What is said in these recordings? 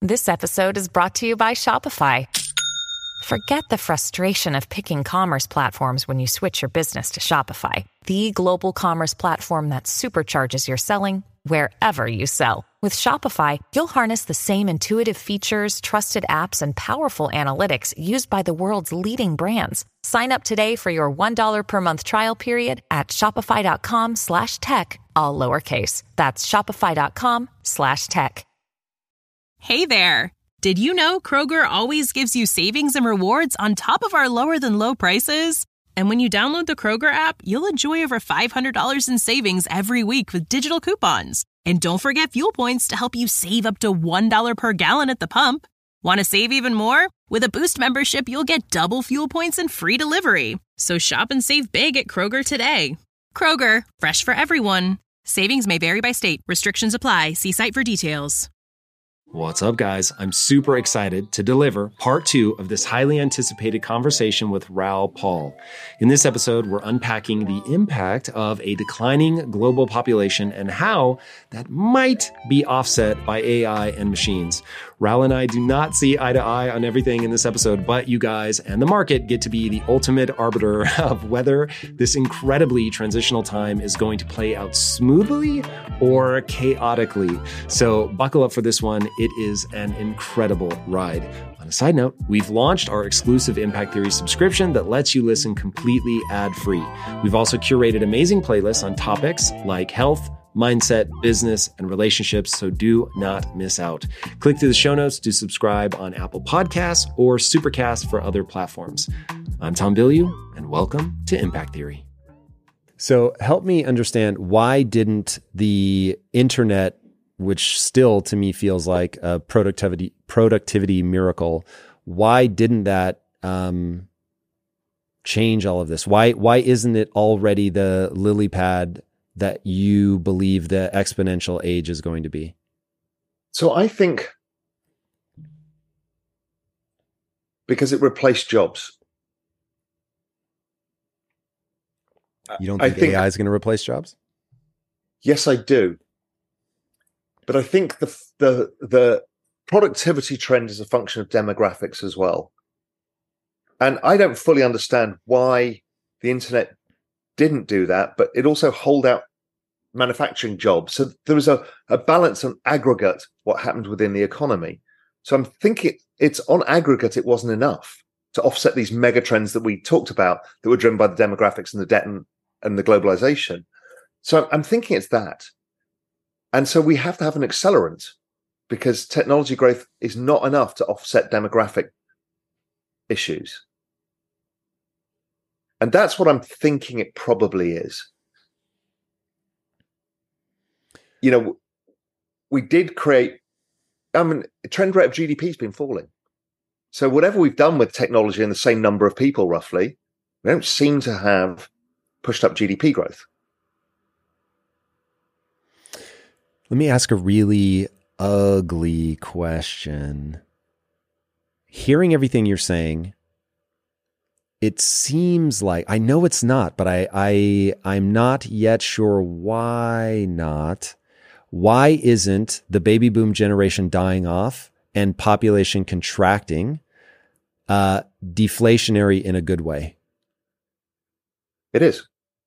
This episode is brought to you by Shopify. Forget the frustration of picking commerce platforms when you switch your business to Shopify, the global commerce platform that supercharges your selling wherever you sell. With Shopify, you'll harness the same intuitive features, trusted apps, and powerful analytics used by the world's leading brands. Sign up today for your $1 per month trial period at shopify.com/tech, all lowercase. That's shopify.com/tech. Hey there! Did you know Kroger always gives you savings and rewards on top of our lower than low prices? And when you download the Kroger app, you'll enjoy over $500 in savings every week with digital coupons. And don't forget fuel points to help you save up to $1 per gallon at the pump. Want to save even more? With a Boost membership, you'll get double fuel points and free delivery. So shop and save big at Kroger today. Kroger, fresh for everyone. Savings may vary by state. Restrictions apply. See site for details. What's up, guys? I'm super excited to deliver part 2 of this highly anticipated conversation with Raoul Pal. In this episode, we're unpacking the impact of a declining global population and how that might be offset by AI and machines. Raoul and I do not see eye to eye on everything in this episode, but you guys and the market get to be the ultimate arbiter of whether this incredibly transitional time is going to play out smoothly or chaotically. So buckle up for this one. It is an incredible ride. On a side note, we've launched our exclusive Impact Theory subscription that lets you listen completely ad-free. We've also curated amazing playlists on topics like health, mindset, business, and relationships, so do not miss out. Click through the show notes to subscribe on Apple Podcasts or Supercast for other platforms. I'm Tom Bilyeu, and welcome to Impact Theory. So help me understand, why didn't the internet, which still to me feels like a productivity miracle, why didn't that change all of this? Why isn't it already the lily pad that you believe the exponential age is going to be? So I think because it replaced jobs. You don't think AI is going to replace jobs? Yes, I do. But I think the productivity trend is a function of demographics as well. And I don't fully understand why the internet didn't do that, but it also holed out manufacturing jobs. So there was a balance on aggregate what happened within the economy. So I'm thinking it's on aggregate, it wasn't enough to offset these mega trends that we talked about that were driven by the demographics and the debt and the globalization. So I'm thinking it's that. And so we have to have an accelerant, because technology growth is not enough to offset demographic issues. And that's what I'm thinking it probably is. You know, we did create, the trend rate of GDP has been falling. So whatever we've done with technology and the same number of people roughly, we don't seem to have pushed up GDP growth. Let me ask a really ugly question. Hearing everything you're saying, it seems like, I know it's not, but I'm not yet sure why not. Why isn't the baby boom generation dying off and population contracting deflationary in a good way? It is.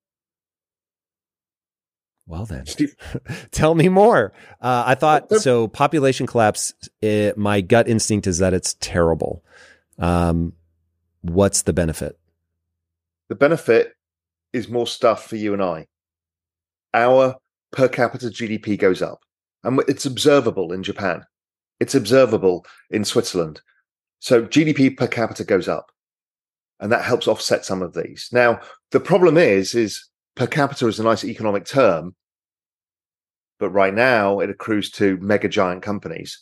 Well then, tell me more. I thought, so population collapse, my gut instinct is that it's terrible. What's the benefit? The benefit is more stuff for you and I. Our per capita GDP goes up, and it's observable in Japan. It's observable in Switzerland. So GDP per capita goes up, and that helps offset some of these. Now, the problem is per capita is a nice economic term, but right now it accrues to mega giant companies.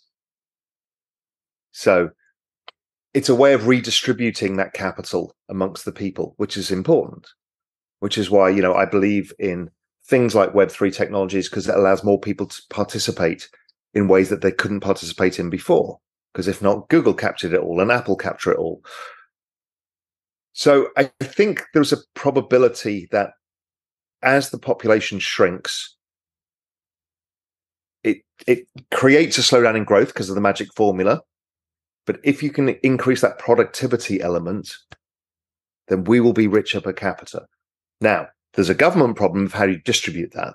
So it's a way of redistributing that capital amongst the people, which is important, which is why, I believe in things like Web3 technologies, because it allows more people to participate in ways that they couldn't participate in before. Because if not, Google captured it all and Apple capture it all. So I think there's a probability that as the population shrinks, it creates a slowdown in growth because of the magic formula. But if you can increase that productivity element, then we will be richer per capita. Now, there's a government problem of how you distribute that.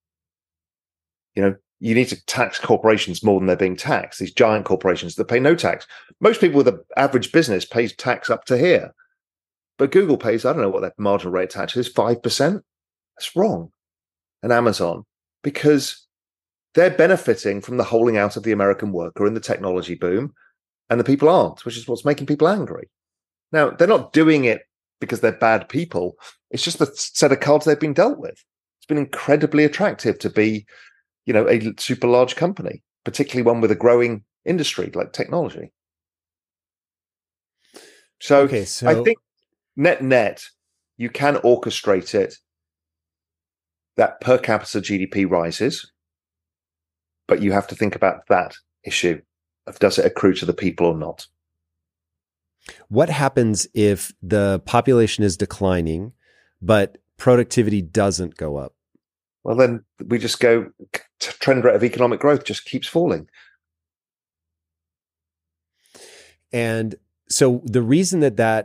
You need to tax corporations more than they're being taxed. These giant corporations that pay no tax. Most people with an average business pays tax up to here. But Google pays, I don't know what their marginal rate of tax is, 5%. That's wrong. And Amazon, because they're benefiting from the holding out of the American worker in the technology boom, and the people aren't, which is what's making people angry. Now, they're not doing it because they're bad people. It's just the set of cards they've been dealt with. It's been incredibly attractive to be, a super large company, particularly one with a growing industry like technology. So I think net, you can orchestrate it that per capita GDP rises, but you have to think about that issue of does it accrue to the people or not? What happens if the population is declining, but productivity doesn't go up? Well, then we just go, trend rate of economic growth just keeps falling. And so the reason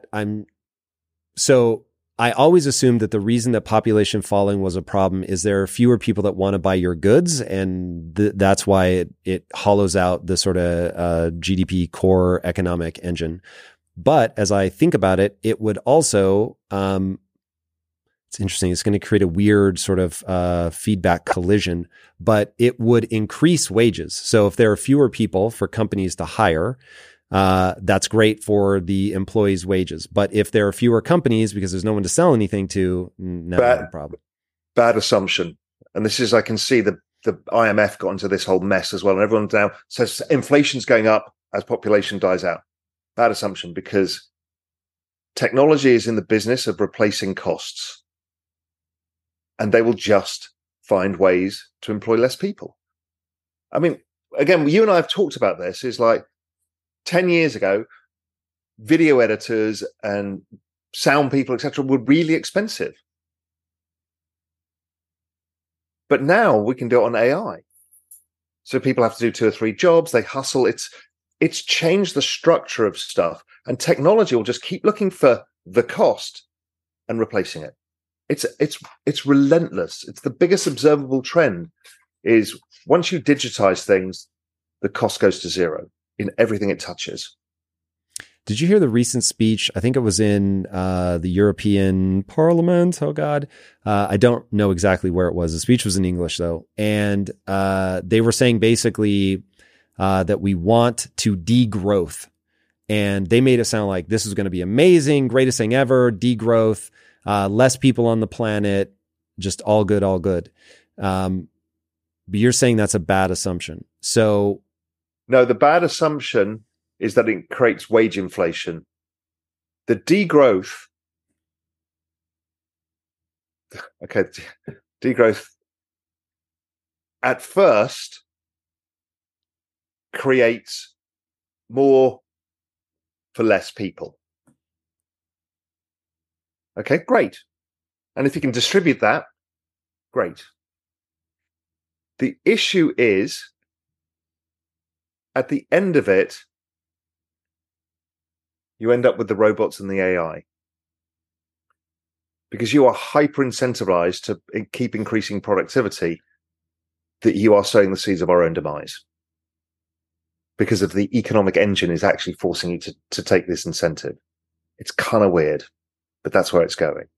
I always assumed that the reason that population falling was a problem is there are fewer people that want to buy your goods, and that's why it hollows out the sort of GDP core economic engine. But as I think about it, it would also, it's interesting, it's going to create a weird sort of feedback collision, but it would increase wages. So if there are fewer people for companies to hire, that's great for the employees' wages. But if there are fewer companies because there's no one to sell anything to, that's a problem. Bad assumption. And this is, I can see the IMF got into this whole mess as well. And everyone now says inflation's going up as population dies out. Bad assumption, because technology is in the business of replacing costs. And they will just find ways to employ less people. I mean, again, you and I have talked about this, is like 10 years ago, video editors and sound people, etc., were really expensive. But now we can do it on AI. So people have to do 2 or 3 jobs. They hustle. It's changed the structure of stuff. And technology will just keep looking for the cost and replacing it. It's relentless. It's the biggest observable trend is once you digitize things, the cost goes to zero in everything it touches. Did you hear the recent speech? I think it was in the European Parliament. Oh, God. I don't know exactly where it was. The speech was in English, though. And they were saying basically that we want to degrowth. And they made it sound like this is going to be amazing, greatest thing ever, degrowth, less people on the planet, just all good, all good. But you're saying that's a bad assumption. So, no, the bad assumption is that it creates wage inflation. The degrowth, degrowth at first creates more for less people. Okay, great. And if you can distribute that, great. The issue is, at the end of it, you end up with the robots and the AI. Because you are hyper incentivized to keep increasing productivity, that you are sowing the seeds of our own demise. Because of the economic engine is actually forcing you to take this incentive. It's kind of weird, but that's where it's going.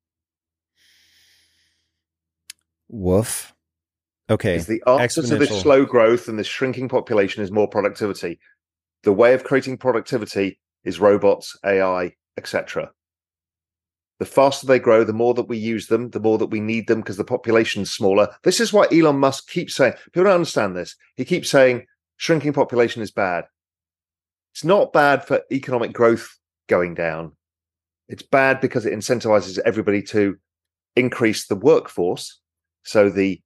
Woof. Okay. Because the answer to this slow growth and this shrinking population is more productivity. The way of creating productivity is robots, AI, etc. The faster they grow, the more that we use them, the more that we need them because the population's smaller. This is why Elon Musk keeps saying, people don't understand this. He keeps saying shrinking population is bad. It's not bad for economic growth going down. It's bad because it incentivizes everybody to increase the workforce. So the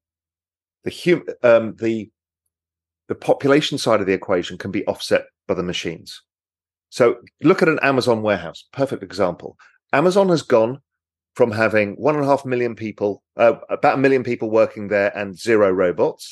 population side of the equation can be offset by the machines. So look at an Amazon warehouse, perfect example. Amazon has gone from having 1.5 million people, about 1 million people working there and 0 robots,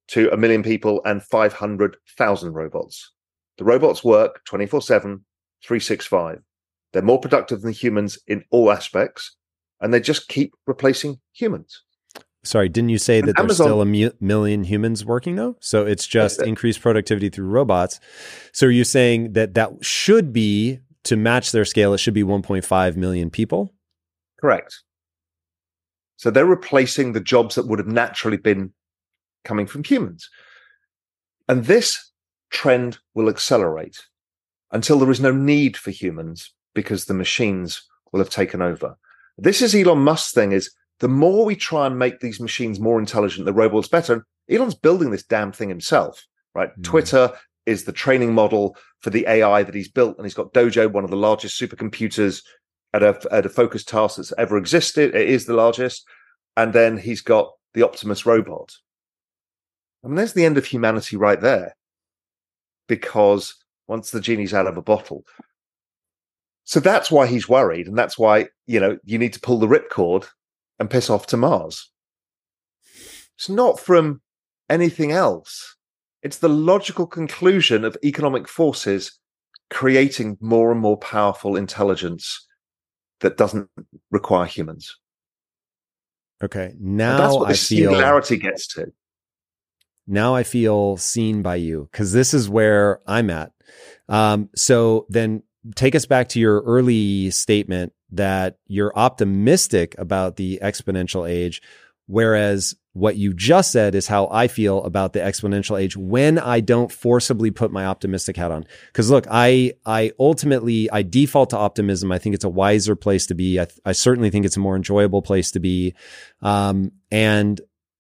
to 1 million people and 500,000 robots. The robots work 24/7, 365. They're more productive than humans in all aspects, and they just keep replacing humans. Sorry, didn't you say that there's still a million humans working though? So it's just increased productivity through robots. So are you saying that that should be, to match their scale, it should be 1.5 million people? Correct. So they're replacing the jobs that would have naturally been coming from humans. And this trend will accelerate until there is no need for humans because the machines will have taken over. This is Elon Musk's thing, is the more we try and make these machines more intelligent, the robots better. Elon's building this damn thing himself, right? Twitter is the training model for the AI that he's built, and he's got Dojo, one of the largest supercomputers at a focused task that's ever existed. It is the largest. And then he's got the Optimus robot. I mean, there's the end of humanity right there, because once the genie's out of a bottle. So that's why he's worried, and that's why, you need to pull the ripcord and piss off to Mars. It's not from anything else. It's the logical conclusion of economic forces creating more and more powerful intelligence that doesn't require humans. Okay, now and that's what the singularity gets to. Now I feel seen by you, because this is where I'm at. So then take us back to your early statement that you're optimistic about the exponential age, whereas what you just said is how I feel about the exponential age when I don't forcibly put my optimistic hat on. Because look, I ultimately default to optimism. I think it's a wiser place to be. I certainly think it's a more enjoyable place to be. And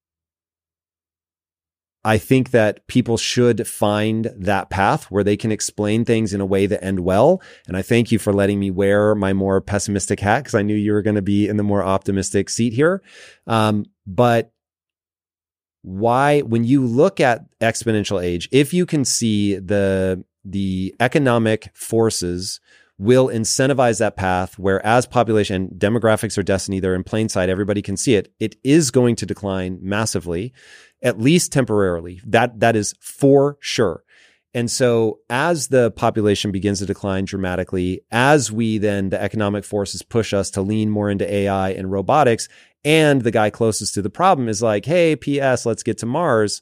I think that people should find that path where they can explain things in a way that end well. And I thank you for letting me wear my more pessimistic hat, because I knew you were going to be in the more optimistic seat here. But why, when you look at exponential age, if you can see the economic forces will incentivize that path, where as population, demographics are destiny, they're in plain sight, everybody can see it, it is going to decline massively, at least temporarily. That is for sure. And so as the population begins to decline dramatically, as the economic forces push us to lean more into AI and robotics, and the guy closest to the problem is like, hey, PS, let's get to Mars.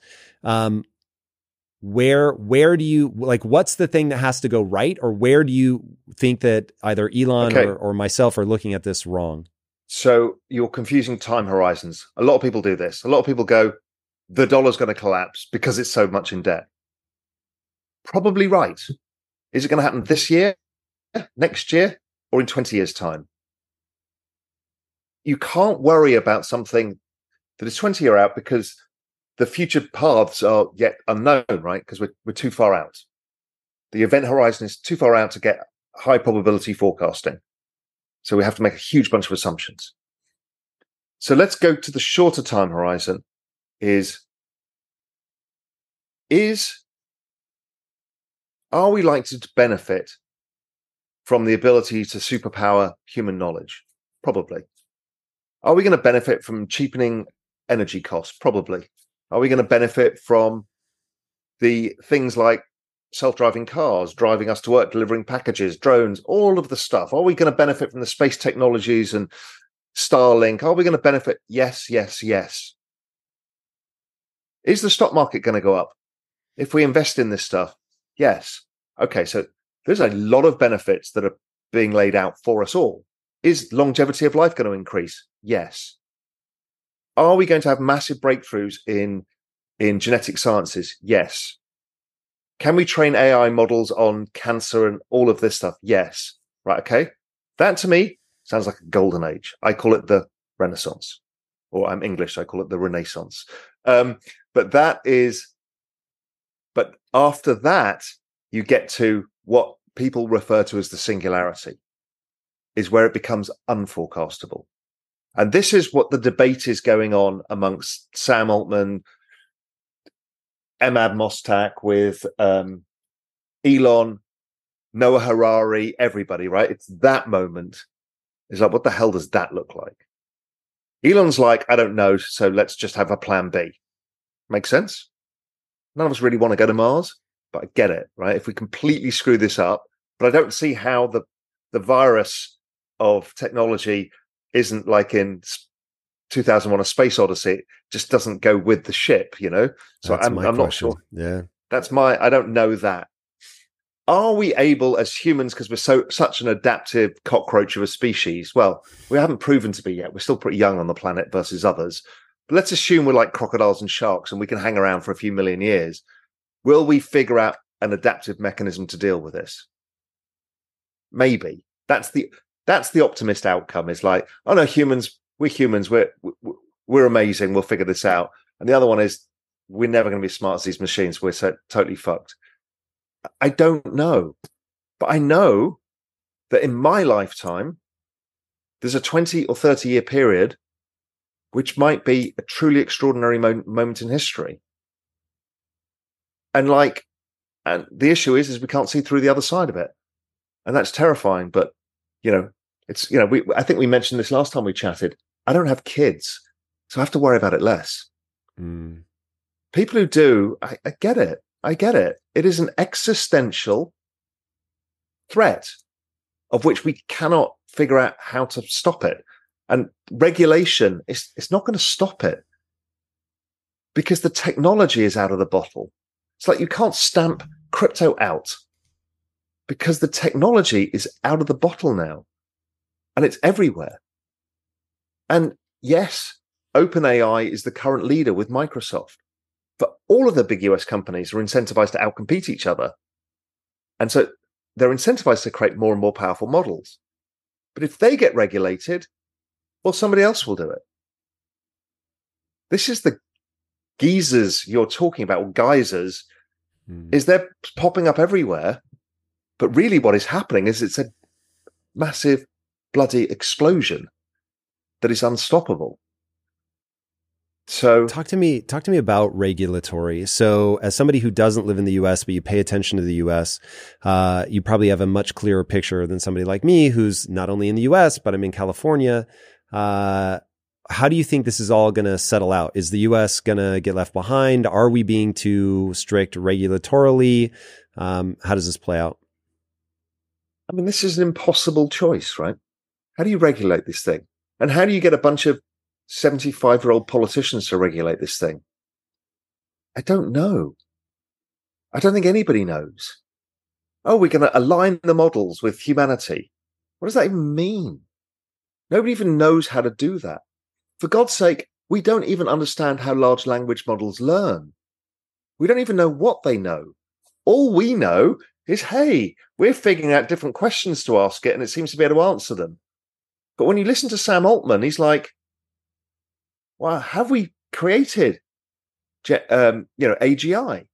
Where do you, what's the thing that has to go right? Or where do you think that either Elon or myself are looking at this wrong? So you're confusing time horizons. A lot of people do this. A lot of people go, the dollar's going to collapse because it's so much in debt. Probably right. Is it going to happen this year, next year, or in 20 years' time? You can't worry about something that is 20 years out because the future paths are yet unknown, right? Because we're too far out. The event horizon is too far out to get high probability forecasting. So we have to make a huge bunch of assumptions. So let's go to the shorter time horizon. Are we likely to benefit from the ability to superpower human knowledge? Probably. Are we going to benefit from cheapening energy costs? Probably. Are we going to benefit from the things like self-driving cars, driving us to work, delivering packages, drones, all of the stuff? Are we going to benefit from the space technologies and Starlink? Are we going to benefit? Yes, yes, yes. Is the stock market going to go up if we invest in this stuff? Yes. Okay, so there's a lot of benefits that are being laid out for us all. Is longevity of life going to increase? Yes. Are we going to have massive breakthroughs in genetic sciences? Yes. Can we train AI models on cancer and all of this stuff? Yes. Right, okay. That to me sounds like a golden age. I call it the Renaissance. Or I'm English, so I call it the Renaissance. But after that, you get to what people refer to as the singularity, is where it becomes unforecastable. And this is what the debate is going on amongst Sam Altman, Emad Mostak, with Elon, Noah Harari, everybody, right? It's that moment. It's like, what the hell does that look like? Elon's like, I don't know, so let's just have a plan B. Make sense? None of us really want to go to Mars, but I get it, right? If we completely screw this up, but I don't see how the virus of technology isn't like in 2001: A Space Odyssey. It just doesn't go with the ship, you know? So I'm not sure. Yeah. I don't know that. Are we able as humans, because we're such an adaptive cockroach of a species? Well, we haven't proven to be yet. We're still pretty young on the planet versus others. But let's assume we're like crocodiles and sharks and we can hang around for a few million years. Will we figure out an adaptive mechanism to deal with this? Maybe. That's the optimist outcome. Is like, oh no, we're humans, we're amazing, we'll figure this out. And the other one is, we're never going to be as smart as these machines, we're so totally fucked. I don't know, but I know that in my lifetime, there's a 20 or 30 year period which might be a truly extraordinary moment in history. And the issue is we can't see through the other side of it. And that's terrifying. But, I think we mentioned this last time we chatted. I don't have kids, so I have to worry about it less. Mm. People who do, I get it. I get it. It is an existential threat of which we cannot figure out how to stop it. And regulation, it's not going to stop it because the technology is out of the bottle. It's like you can't stamp crypto out because the technology is out of the bottle now and it's everywhere. And yes, OpenAI is the current leader with Microsoft. But all of the big US companies are incentivized to outcompete each other. And so they're incentivized to create more and more powerful models. But if they get regulated, well, somebody else will do it. This is the geezers you're talking about, or geysers, is they're popping up everywhere. But really what is happening is it's a massive bloody explosion that is unstoppable. So talk to me about regulatory. So as somebody who doesn't live in the US, but you pay attention to the US, you probably have a much clearer picture than somebody like me, who's not only in the US, but I'm in California. How do you think this is all going to settle out? Is the US going to get left behind? Are we being too strict regulatorily? How does this play out? I mean, this is an impossible choice, right? How do you regulate this thing? And how do you get a bunch of 75-year-old politicians to regulate this thing? I don't know. I don't think anybody knows. Oh, we're going to align the models with humanity. What does that even mean? Nobody even knows how to do that. For God's sake, we don't even understand how large language models learn. We don't even know what they know. All we know is, hey, we're figuring out different questions to ask it, and it seems to be able to answer them. But when you listen to Sam Altman, he's well, have we created, AGI?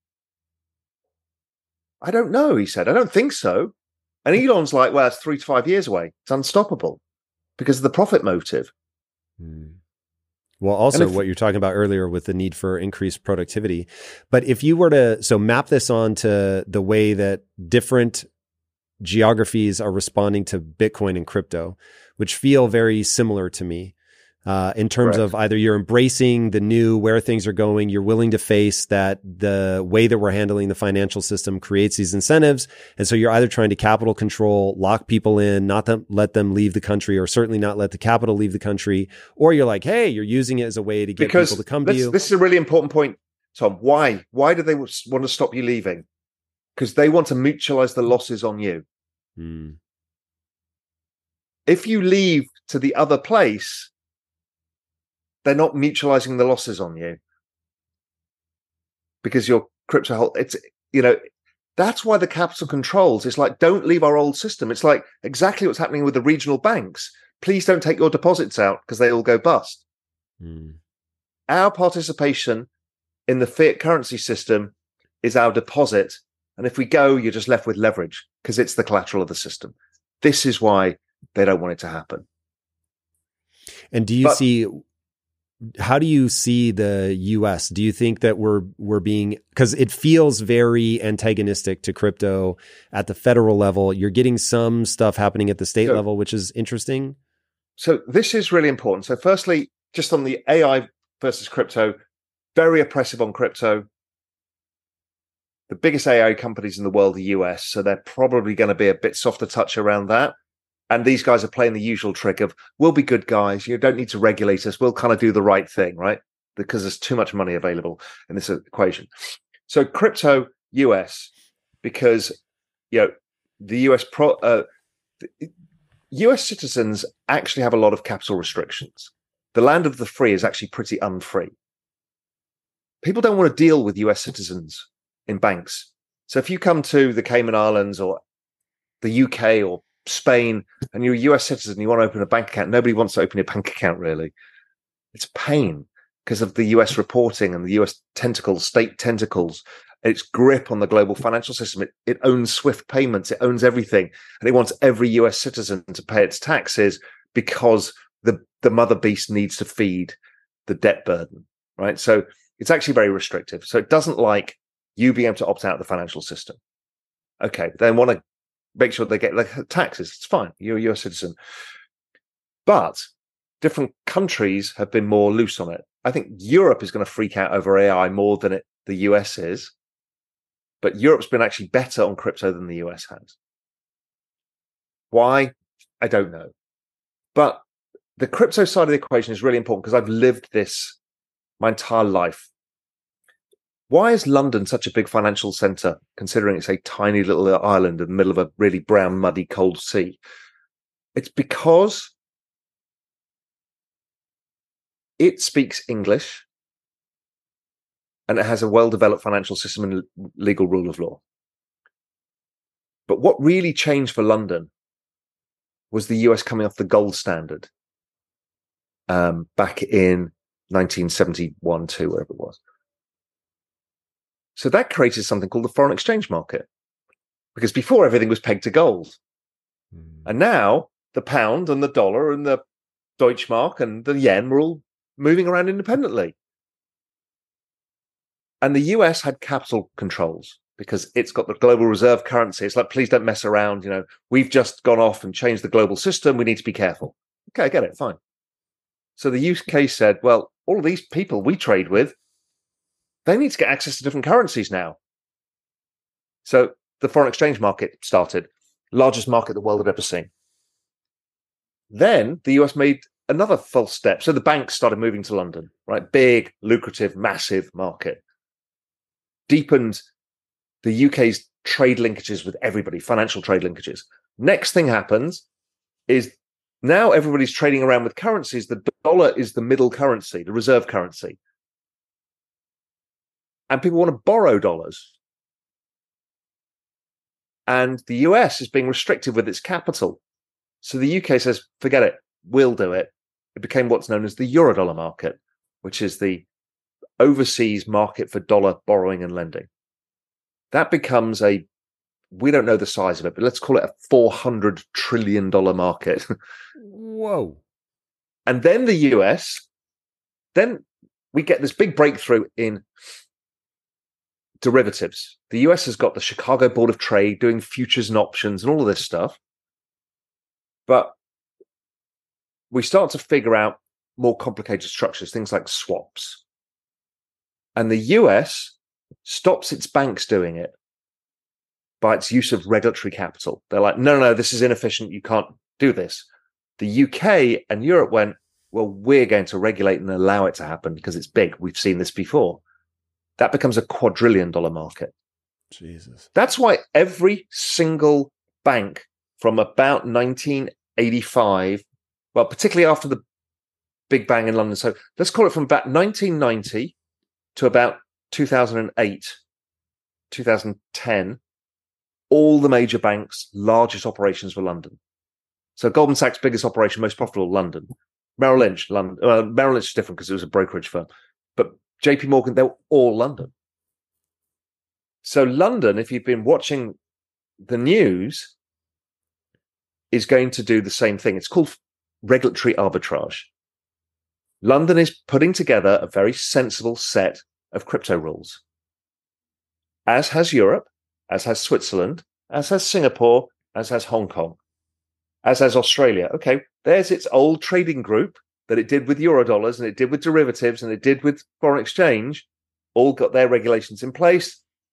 I don't know, he said. I don't think so. And Elon's well, it's 3 to 5 years away. It's unstoppable because of the profit motive. Well, also what you're talking about earlier with the need for increased productivity. But if you were to map this onto the way that different geographies are responding to Bitcoin and crypto, which feel very similar to me, in terms of either you're embracing the new, where things are going, you're willing to face that the way that we're handling the financial system creates these incentives. And so you're either trying to capital control, lock people in, not let them leave the country, or certainly not let the capital leave the country, or you're like, hey, you're using it as a way to get people to come to you. This is a really important point, Tom. Why? Why do they want to stop you leaving? Because they want to mutualize the losses on you. If you leave to the other place, they're not mutualizing the losses on you because your crypto, that's why the capital controls. It's don't leave our old system. It's exactly what's happening with the regional banks. Please don't take your deposits out because they all go bust. Our participation in the fiat currency system is our deposit. And if we go, you're just left with leverage because it's the collateral of the system. This is why they don't want it to happen. And how do you see the US? Do you think that we're being, because it feels very antagonistic to crypto at the federal level. You're getting some stuff happening at the state level, which is interesting. So this is really important. So firstly, just on the AI versus crypto, very oppressive on crypto. The biggest AI companies in the world are US, so they're probably going to be a bit softer touch around that. And these guys are playing the usual trick of, we'll be good guys. You don't need to regulate us. We'll kind of do the right thing, right? Because there's too much money available in this equation. So crypto US, because, the US citizens actually have a lot of capital restrictions. The land of the free is actually pretty unfree. People don't want to deal with US citizens in banks. So if you come to the Cayman Islands or the UK or Spain and you're a US citizen, you want to open a bank account, nobody wants to open a bank account, really. It's a pain because of the US reporting and the US tentacles, state tentacles, its grip on the global financial system. It owns SWIFT payments, it owns everything, and it wants every US citizen to pay its taxes because the mother beast needs to feed the debt burden, right? So it's actually very restrictive. So it doesn't like you being able to opt out of the financial system. Okay, they want to make sure they get taxes. It's fine. You're a US citizen. But different countries have been more loose on it. I think Europe is going to freak out over AI more than the US is. But Europe's been actually better on crypto than the US has. Why? I don't know. But the crypto side of the equation is really important because I've lived this my entire life. Why is London such a big financial centre, considering it's a tiny little island in the middle of a really brown, muddy, cold sea? It's because it speaks English and it has a well-developed financial system and legal rule of law. But what really changed for London was the US coming off the gold standard back in 1971, 2, wherever it was. So that created something called the foreign exchange market, because before everything was pegged to gold. And now the pound and the dollar and the Deutschmark and the yen were all moving around independently. And the US had capital controls because it's got the global reserve currency. It's like, please don't mess around. We've just gone off and changed the global system. We need to be careful. Okay, I get it. Fine. So the UK said, well, all of these people we trade with, they need to get access to different currencies now. So the foreign exchange market started, largest market the world had ever seen. Then the US made another false step. So the banks started moving to London, right? Big, lucrative, massive market. Deepened the UK's trade linkages with everybody, financial trade linkages. Next thing happens is now everybody's trading around with currencies. The dollar is the middle currency, the reserve currency. And people want to borrow dollars. And the US is being restricted with its capital. So the UK says, forget it, we'll do it. It became what's known as the Eurodollar market, which is the overseas market for dollar borrowing and lending. That becomes we don't know the size of it, but let's call it a $400 trillion market. Whoa. And then the US, then we get this big breakthrough in derivatives. The US has got the Chicago Board of Trade doing futures and options and all of this stuff. But we start to figure out more complicated structures, things like swaps. And the US stops its banks doing it by its use of regulatory capital. They're like, no, this is inefficient. You can't do this. The UK and Europe went, well, we're going to regulate and allow it to happen because it's big. We've seen this before. That becomes a quadrillion-dollar market. Jesus. That's why every single bank from about 1985, well, particularly after the Big Bang in London, so let's call it from about 1990 to about 2008, 2010, all the major banks' largest operations were London. So Goldman Sachs' biggest operation, most profitable, London. Merrill Lynch, London. Merrill Lynch is different because it was a brokerage firm. But JP Morgan, they were all London. So London, if you've been watching the news, is going to do the same thing. It's called regulatory arbitrage. London is putting together a very sensible set of crypto rules, as has Europe, as has Switzerland, as has Singapore, as has Hong Kong, as has Australia. Okay, there's its old trading group that it did with Eurodollars and it did with derivatives and it did with foreign exchange, all got their regulations in place.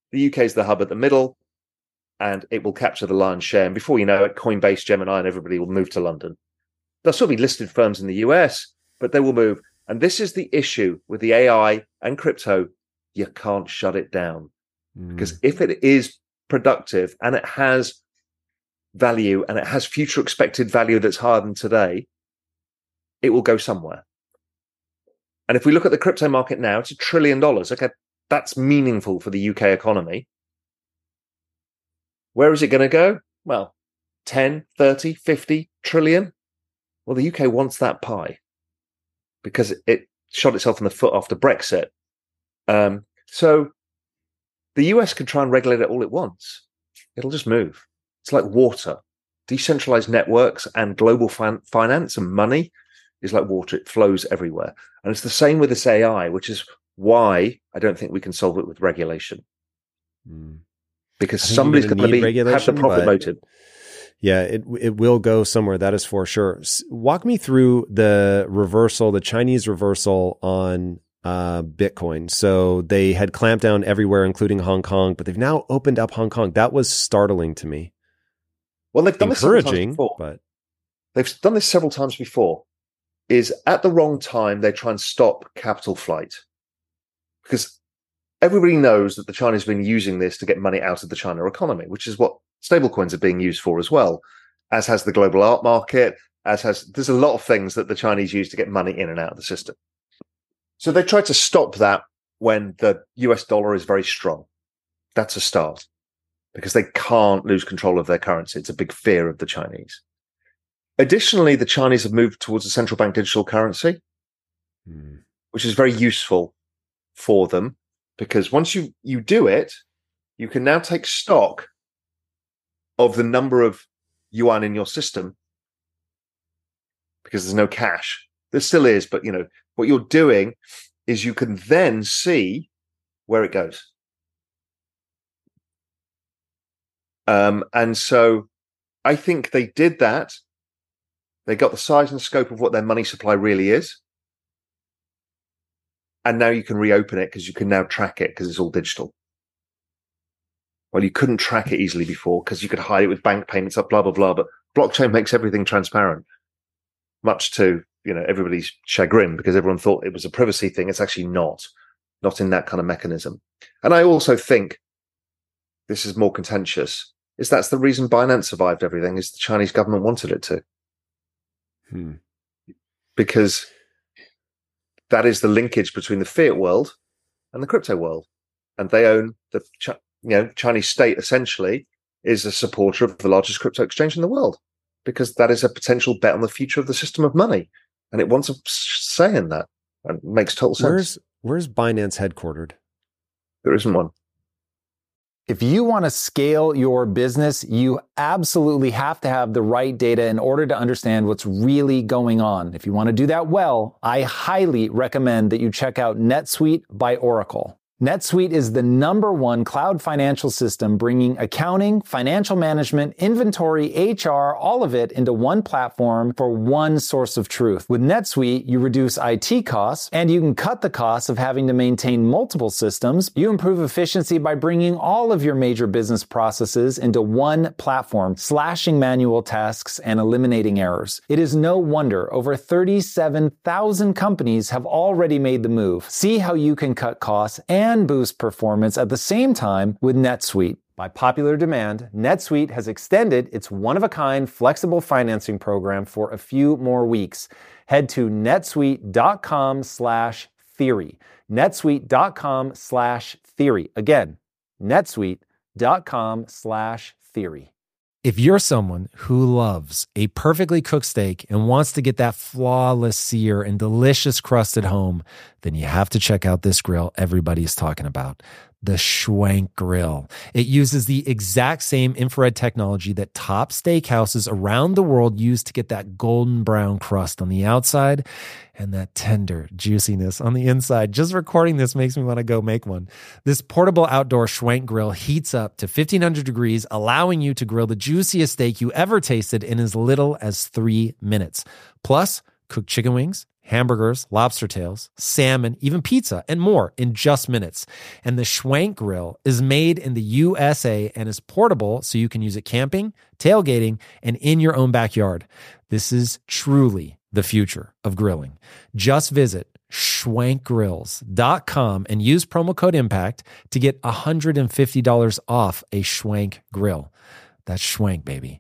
the UK is the hub at the middle, and it will capture the lion's share. And before you know it, Coinbase, Gemini, and everybody will move to London. There'll still be listed firms in the US, but they will move. And this is the issue with the AI and crypto. You can't shut it down. Because if it is productive and it has value and it has future expected value that's higher than today, it will go somewhere. And if we look at the crypto market now, it's $1 trillion. Okay, that's meaningful for the UK economy. Where is it going to go? Well, 10, 30, 50 trillion. Well, the UK wants that pie because it shot itself in the foot after Brexit. So the US can try and regulate it all it wants. It'll just move. It's like water. Decentralized networks and global finance and money is like water. It flows everywhere. And it's the same with this AI, which is why I don't think we can solve it with regulation. Because somebody's going to have the profit motive. Yeah, it will go somewhere. That is for sure. Walk me through the reversal, the Chinese reversal on Bitcoin. So they had clamped down everywhere, including Hong Kong, but they've now opened up Hong Kong. That was startling to me. Well, they've done this several times before. But they've done this several times before. Is at the wrong time they try and stop capital flight, because everybody knows that the Chinese have been using this to get money out of the China economy, which is what stablecoins are being used for as well, as has the global art market, there's a lot of things that the Chinese use to get money in and out of the system. So they tried to stop that when the US dollar is very strong. That's a start, because they can't lose control of their currency. It's a big fear of the Chinese. Additionally, the Chinese have moved towards a central bank digital currency, which is very useful for them, because once you do it, you can now take stock of the number of yuan in your system, because there's no cash. There still is, but what you're doing is you can then see where it goes. And so I think they did that. They got the size and scope of what their money supply really is. And now you can reopen it because you can now track it because it's all digital. Well, you couldn't track it easily before because you could hide it with bank payments up, blah, blah, blah. But blockchain makes everything transparent, much to, everybody's chagrin, because everyone thought it was a privacy thing. It's actually not in that kind of mechanism. And I also think this is more contentious, is that's the reason Binance survived everything, is the Chinese government wanted it to. Because that is the linkage between the fiat world and the crypto world. And they own the Chinese state essentially is a supporter of the largest crypto exchange in the world, because that is a potential bet on the future of the system of money. And it wants a say in that. And it makes total sense. Where's Binance headquartered? There isn't one. If you want to scale your business, you absolutely have to have the right data in order to understand what's really going on. If you want to do that well, I highly recommend that you check out NetSuite by Oracle. NetSuite is the #1 cloud financial system, bringing accounting, financial management, inventory, HR, all of it into one platform for one source of truth. With NetSuite, you reduce IT costs, and you can cut the costs of having to maintain multiple systems. You improve efficiency by bringing all of your major business processes into one platform, slashing manual tasks and eliminating errors. It is no wonder over 37,000 companies have already made the move. See how you can cut costs and boost performance at the same time with NetSuite. By popular demand, NetSuite has extended its one-of-a-kind flexible financing program for a few more weeks. Head to netsuite.com/theory. netsuite.com/theory. Again, netsuite.com/theory. If you're someone who loves a perfectly cooked steak and wants to get that flawless sear and delicious crust at home, then you have to check out this grill everybody's talking about, the Schwank Grill. It uses the exact same infrared technology that top steakhouses around the world use to get that golden brown crust on the outside and that tender juiciness on the inside. Just recording this makes me want to go make one. This portable outdoor Schwank Grill heats up to 1,500 degrees, allowing you to grill the juiciest steak you ever tasted in as little as 3 minutes. Plus, cooked chicken wings, hamburgers, lobster tails, salmon, even pizza, and more in just minutes. And the Schwank Grill is made in the USA and is portable so you can use it camping, tailgating, and in your own backyard. This is truly the future of grilling. Just visit schwankgrills.com and use promo code IMPACT to get $150 off a Schwank grill. That's Schwank, baby.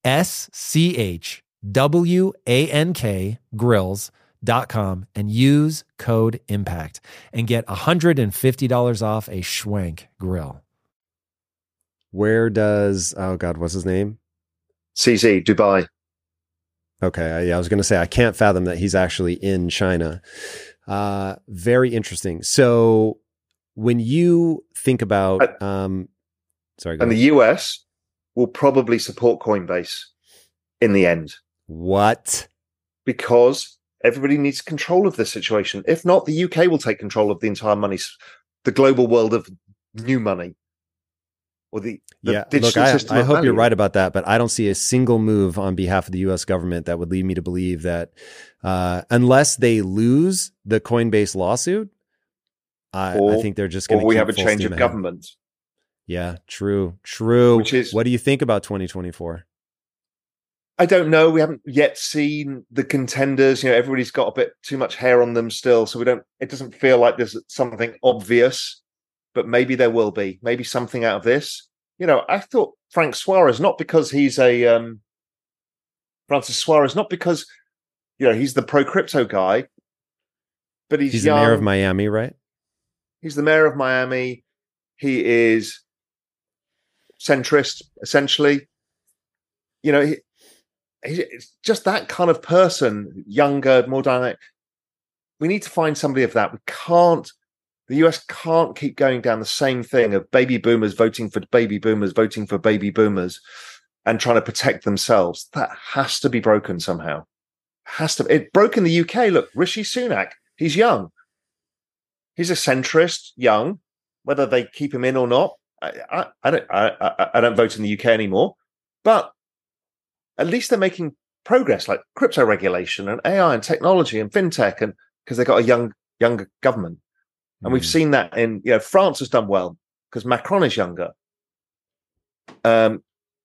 SCHWANK grills.com and use code IMPACT and get $150 off a Schwank grill. Where does, oh God, what's his name? CZ, Dubai. Okay, I was going to say, I can't fathom that he's actually in China. Very interesting. So when you think about, sorry, go and ahead. the US will probably support Coinbase in the end What? because everybody needs control of this situation. If not, the UK will take control of the entire money, the global world of new money. Or the Yeah, look, digital system I of hope you're value. right about that, but I don't see a single move on behalf of the U.S. government that would lead me to believe that unless they lose the Coinbase lawsuit, I think they're just going to Or we keep have a full change steam of ahead. government. Yeah, true. Which is- What do you think about 2024? I don't know. We haven't yet seen the contenders. Everybody's got a bit too much hair on them still, so it doesn't feel like there's something obvious, but maybe there will be. Maybe something out of this. I thought Frank Suarez, not because he's Francis Suarez, not because he's the pro crypto guy, but he's the young. mayor of Miami, right? He's the mayor of Miami. He is centrist, essentially. He's just that kind of person, younger, more dynamic. We need to find somebody of that. The US can't keep going down the same thing of baby boomers voting for baby boomers, voting for baby boomers, and trying to protect themselves. That has to be broken somehow. It broke in the UK. Look, Rishi Sunak, he's young. He's a centrist, young. Whether they keep him in or not, I don't vote in the UK anymore. But at least they're making progress, like crypto regulation and AI and technology and fintech, and because they've got a younger government. And we've seen that in, France has done well because Macron is younger. So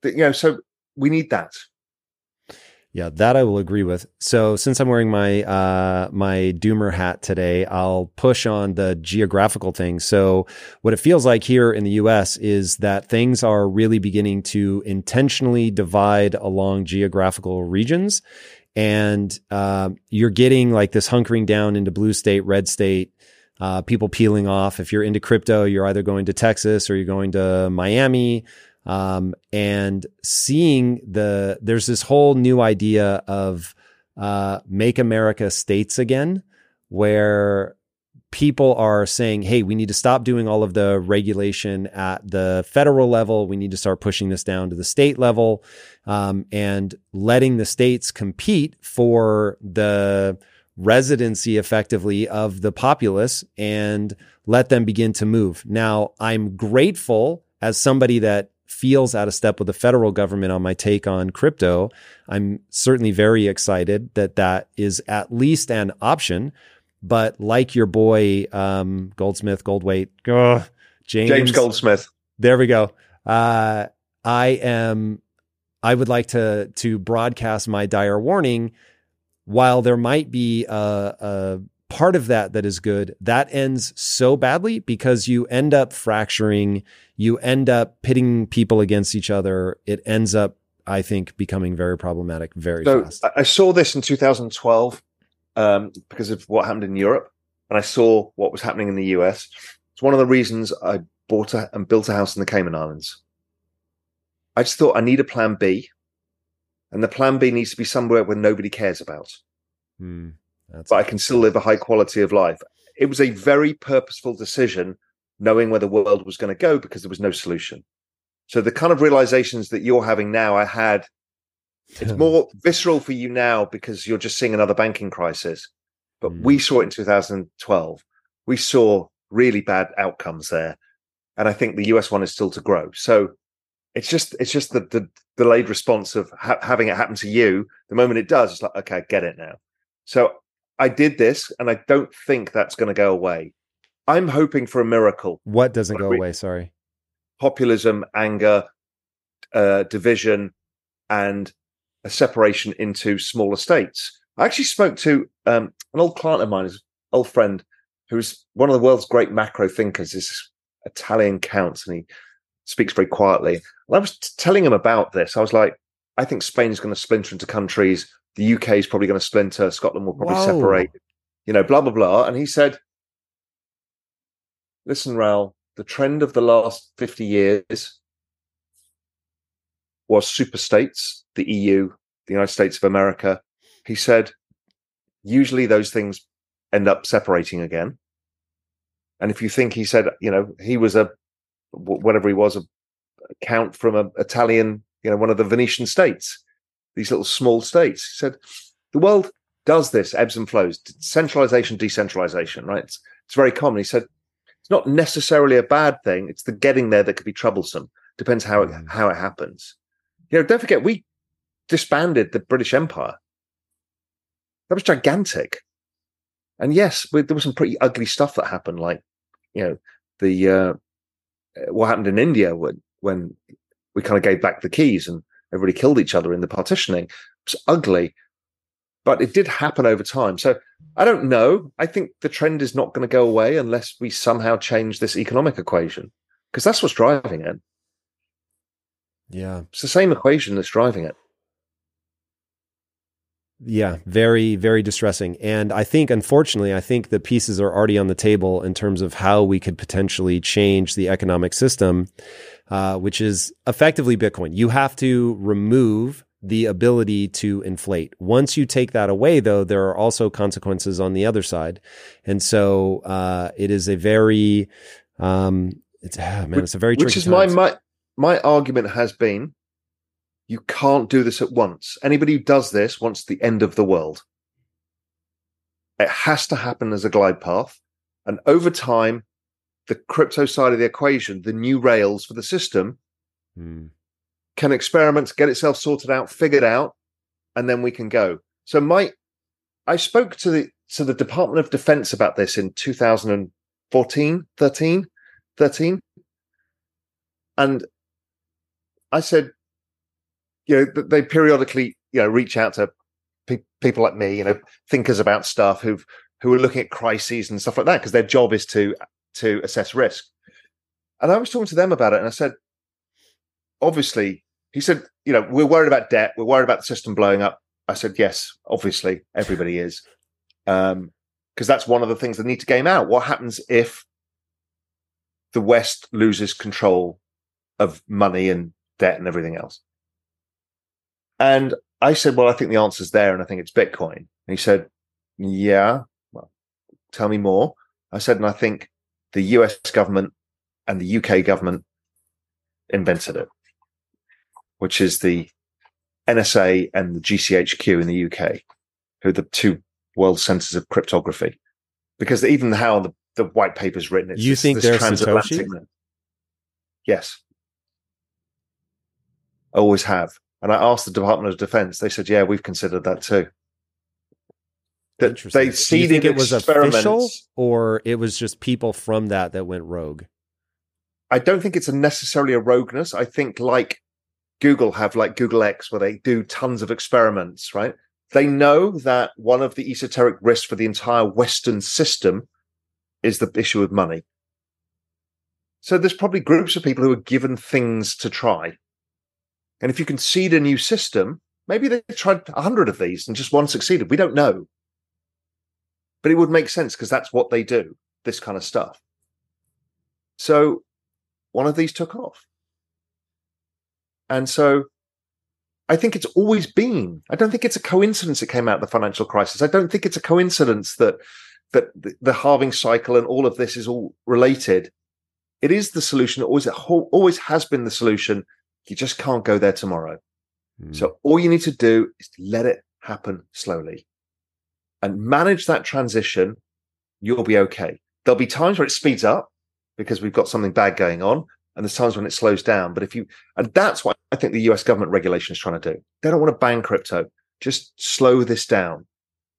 we need that. Yeah, that I will agree with. So since I'm wearing my my doomer hat today, I'll push on the geographical thing. So what it feels like here in the US is that things are really beginning to intentionally divide along geographical regions. And you're getting like this hunkering down into blue state, red state, people peeling off. If you're into crypto, you're either going to Texas or you're going to Miami. And seeing there's this whole new idea of make America states again, where people are saying, hey, we need to stop doing all of the regulation at the federal level. We need to start pushing this down to the state level, and letting the states compete for the residency effectively of the populace and let them begin to move. Now, I'm grateful as somebody that feels out of step with the federal government on my take on crypto. I'm certainly very excited that is at least an option. But like your boy, Goldwaite, James Goldsmith. There we go. I would like to broadcast my dire warning. While there might be a part of that is good, that ends so badly because you end up fracturing, you end up pitting people against each other. It ends up, I think, becoming very problematic very fast. I saw this in 2012 because of what happened in Europe, and I saw what was happening in the US. It's one of the reasons I bought and built a house in the Cayman Islands. I just thought I need a plan B. And the plan B needs to be somewhere where nobody cares about. But I can still live a high quality of life. It was a very purposeful decision, knowing where the world was going to go because there was no solution. So the kind of realizations that you're having now, I had. It's more visceral for you now because you're just seeing another banking crisis. But we saw it in 2012. We saw really bad outcomes there. And I think the US one is still to grow. So it's just the delayed response of having it happen to you. The moment it does, it's like, okay, I get it now. So I did this, and I don't think that's going to go away. I'm hoping for a miracle. What doesn't go away? Sorry. Populism, anger, division, and a separation into smaller states. I actually spoke to an old client of mine, his old friend, who's one of the world's great macro thinkers, this Italian count, and he speaks very quietly. And I was telling him about this. I was like, I think Spain is going to splinter into countries. The UK is probably going to splinter. Scotland will probably separate, blah, blah, blah. And he said, listen, Raoul, the trend of the last 50 years was superstates, the EU, the United States of America. He said, usually those things end up separating again. And if you think, he said, he was whatever he was, a count from an Italian, one of the Venetian states, these little small states. He said, the world does this, ebbs and flows, centralization, decentralization, right? It's very common. He said, it's not necessarily a bad thing. It's the getting there that could be troublesome. Depends how it happens. Don't forget, we disbanded the British Empire. That was gigantic. And yes, there was some pretty ugly stuff that happened, like, what happened in India when we kind of gave back the keys and everybody killed each other in the partitioning. It was ugly, but it did happen over time. So I don't know. I think the trend is not going to go away unless we somehow change this economic equation, because that's what's driving it. Yeah. It's the same equation that's driving it. Yeah, very, very distressing. And I think, unfortunately, the pieces are already on the table in terms of how we could potentially change the economic system, which is effectively Bitcoin. You have to remove the ability to inflate. Once you take that away, though, there are also consequences on the other side. And so it is a very, it's a very tricky which is time. my argument has been, you can't do this at once. Anybody who does this wants the end of the world. It has to happen as a glide path. And over time, the crypto side of the equation, the new rails for the system, can experiment, get itself sorted out, figured out, and then we can go. So I spoke to the Department of Defense about this in 2013. And I said, they periodically, reach out to people like me, thinkers about stuff who are looking at crises and stuff like that, because their job is to assess risk. And I was talking to them about it, and I said, obviously, he said, we're worried about debt, we're worried about the system blowing up. I said, yes, obviously, everybody is, because that's one of the things that need to game out. What happens if the West loses control of money and debt and everything else? And I said, well, I think the answer's there, and I think it's Bitcoin. And he said, yeah, well, tell me more. I said, and I think the US government and the UK government invented it, which is the NSA and the GCHQ in the UK, who are the two world centers of cryptography. Because even how the white paper's written, it's you think they're Satoshi? Yes. I always have. And I asked the Department of Defense. They said, yeah, we've considered that too. That they seeded Do you think it was experiments. Official, or it was just people from that went rogue? I don't think it's necessarily a rogueness. I think like Google have like Google X, where they do tons of experiments, right? They know that one of the esoteric risks for the entire Western system is the issue of money. So there's probably groups of people who are given things to try. And if you can seed a new system, maybe they tried 100 of these and just one succeeded. We don't know. But it would make sense because that's what they do, this kind of stuff. So one of these took off. And so I think it's always been. I don't think it's a coincidence it came out of the financial crisis. I don't think it's a coincidence that the halving cycle and all of this is all related. It is the solution. It always has been the solution. You just can't go there tomorrow. So all you need to do is let it happen slowly and manage that transition. You'll be okay. There'll be times where it speeds up because we've got something bad going on, and there's times when it slows down. But and that's what I think the US government regulation is trying to do. They don't want to ban crypto. Just slow this down,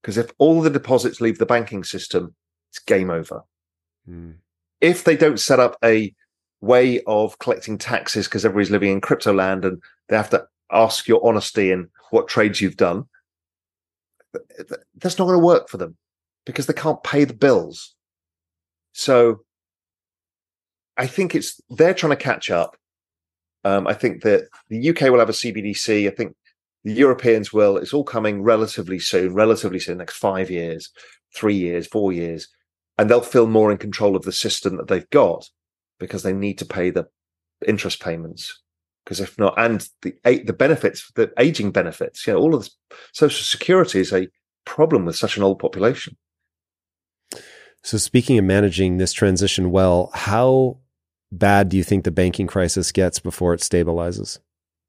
Because if all the deposits leave the banking system, it's game over. If they don't set up a way of collecting taxes because everybody's living in crypto land and they have to ask your honesty in what trades you've done, that's not going to work for them because they can't pay the bills. So I think they're trying to catch up. I think that the UK will have a CBDC. I think the Europeans will. It's all coming relatively soon, next 5 years, 3 years, 4 years. And they'll feel more in control of the system that they've got because they need to pay the interest payments. Because if not, and the benefits, the aging benefits, all of this, Social Security is a problem with such an old population. So speaking of managing this transition well, how bad do you think the banking crisis gets before it stabilizes?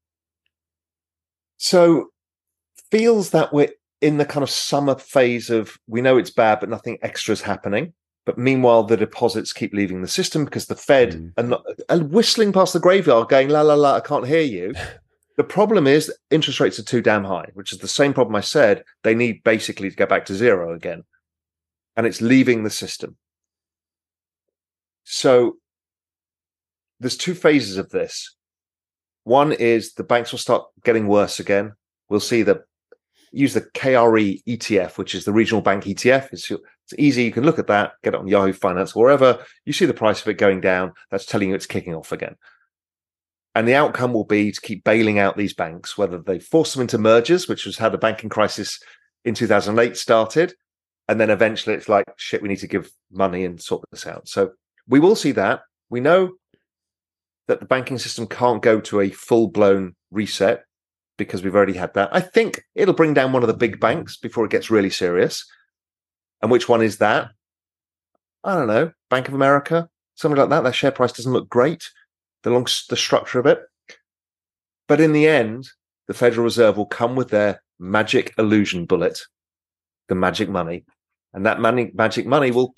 So feels that we're in the kind of summer phase of, we know it's bad, but nothing extra is happening. But meanwhile, the deposits keep leaving the system because the Fed are whistling past the graveyard going, la, la, la, I can't hear you. The problem is interest rates are too damn high, which is the same problem I said. They need basically to go back to zero again. And it's leaving the system. So there's two phases of this. One is the banks will start getting worse again. We'll see use the KRE ETF, which is the regional bank ETF. It's easy. You can look at that, get it on Yahoo Finance or wherever. You see the price of it going down. That's telling you it's kicking off again. And the outcome will be to keep bailing out these banks, whether they force them into mergers, which was how the banking crisis in 2008 started. And then eventually it's like, shit, we need to give money and sort this out. So we will see that. We know that the banking system can't go to a full-blown reset because we've already had that. I think it'll bring down one of the big banks before it gets really serious. And which one is that? I don't know. Bank of America, something like that. Their share price doesn't look great, the structure of it. But in the end, the Federal Reserve will come with their magic illusion bullet, the magic money. And that magic money will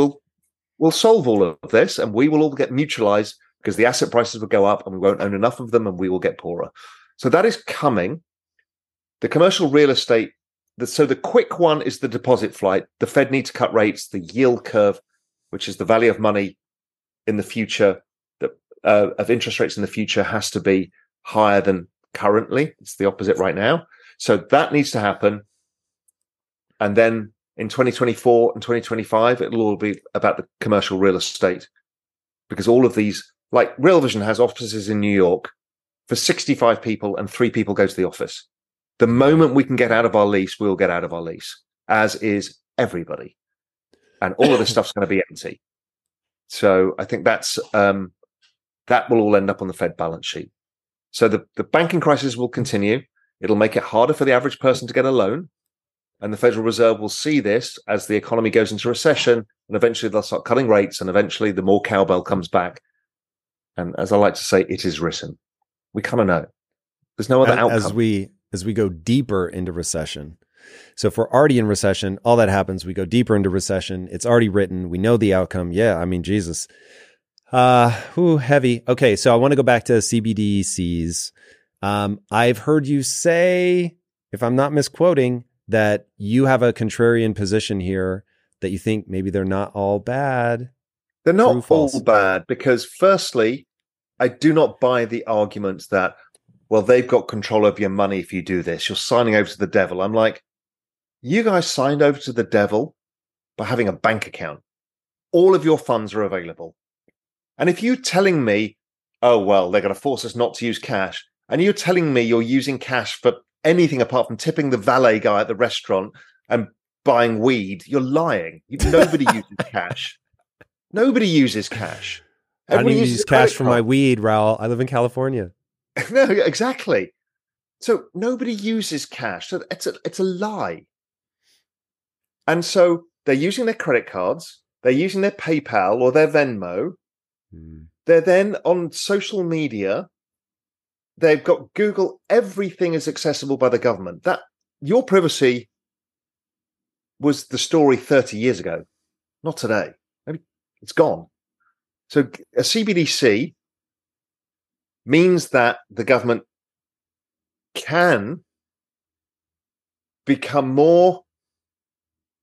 solve all of this, and we will all get mutualized because the asset prices will go up and we won't own enough of them and we will get poorer. So that is coming. The commercial real estate, so the quick one is the deposit flight. The Fed needs to cut rates. The yield curve, which is the value of money in the future, of interest rates in the future, has to be higher than currently. It's the opposite right now. So that needs to happen. And then in 2024 and 2025, it'll all be about the commercial real estate. Because all of these, like Real Vision has offices in New York for 65 people and 3 people go to the office. The moment we can get out of our lease, we'll get out of our lease, as is everybody. And all of this stuff's going to be empty. So I think that will all end up on the Fed balance sheet. So the banking crisis will continue. It'll make it harder for the average person to get a loan. And the Federal Reserve will see this as the economy goes into recession, and eventually they'll start cutting rates, and eventually the more cowbell comes back. And as I like to say, it is written. We kind of know. There's no other outcome. As we go deeper into recession. So if we're already in recession, all that happens, we go deeper into recession. It's already written. We know the outcome. Yeah, I mean, Jesus. Heavy. Okay, so I want to go back to CBDCs. I've heard you say, if I'm not misquoting, that you have a contrarian position here, that you think maybe they're not all bad. They're not all bad because, firstly, I do not buy the argument that, well, they've got control over your money if you do this. You're signing over to the devil. I'm like, you guys signed over to the devil by having a bank account. All of your funds are available. And if you're telling me, oh, well, they're going to force us not to use cash, and you're telling me you're using cash for anything apart from tipping the valet guy at the restaurant and buying weed, you're lying. Nobody uses cash. Nobody uses cash. Everybody uses cash for my weed, Raul. I live in California. No, exactly. So nobody uses cash. So it's a lie. And so they're using their credit cards. They're using their PayPal or their Venmo. They're then on social media. They've got Google. Everything is accessible by the government. That your privacy was the story 30 years ago, not today. Maybe it's gone. So a CBDC means that the government can become more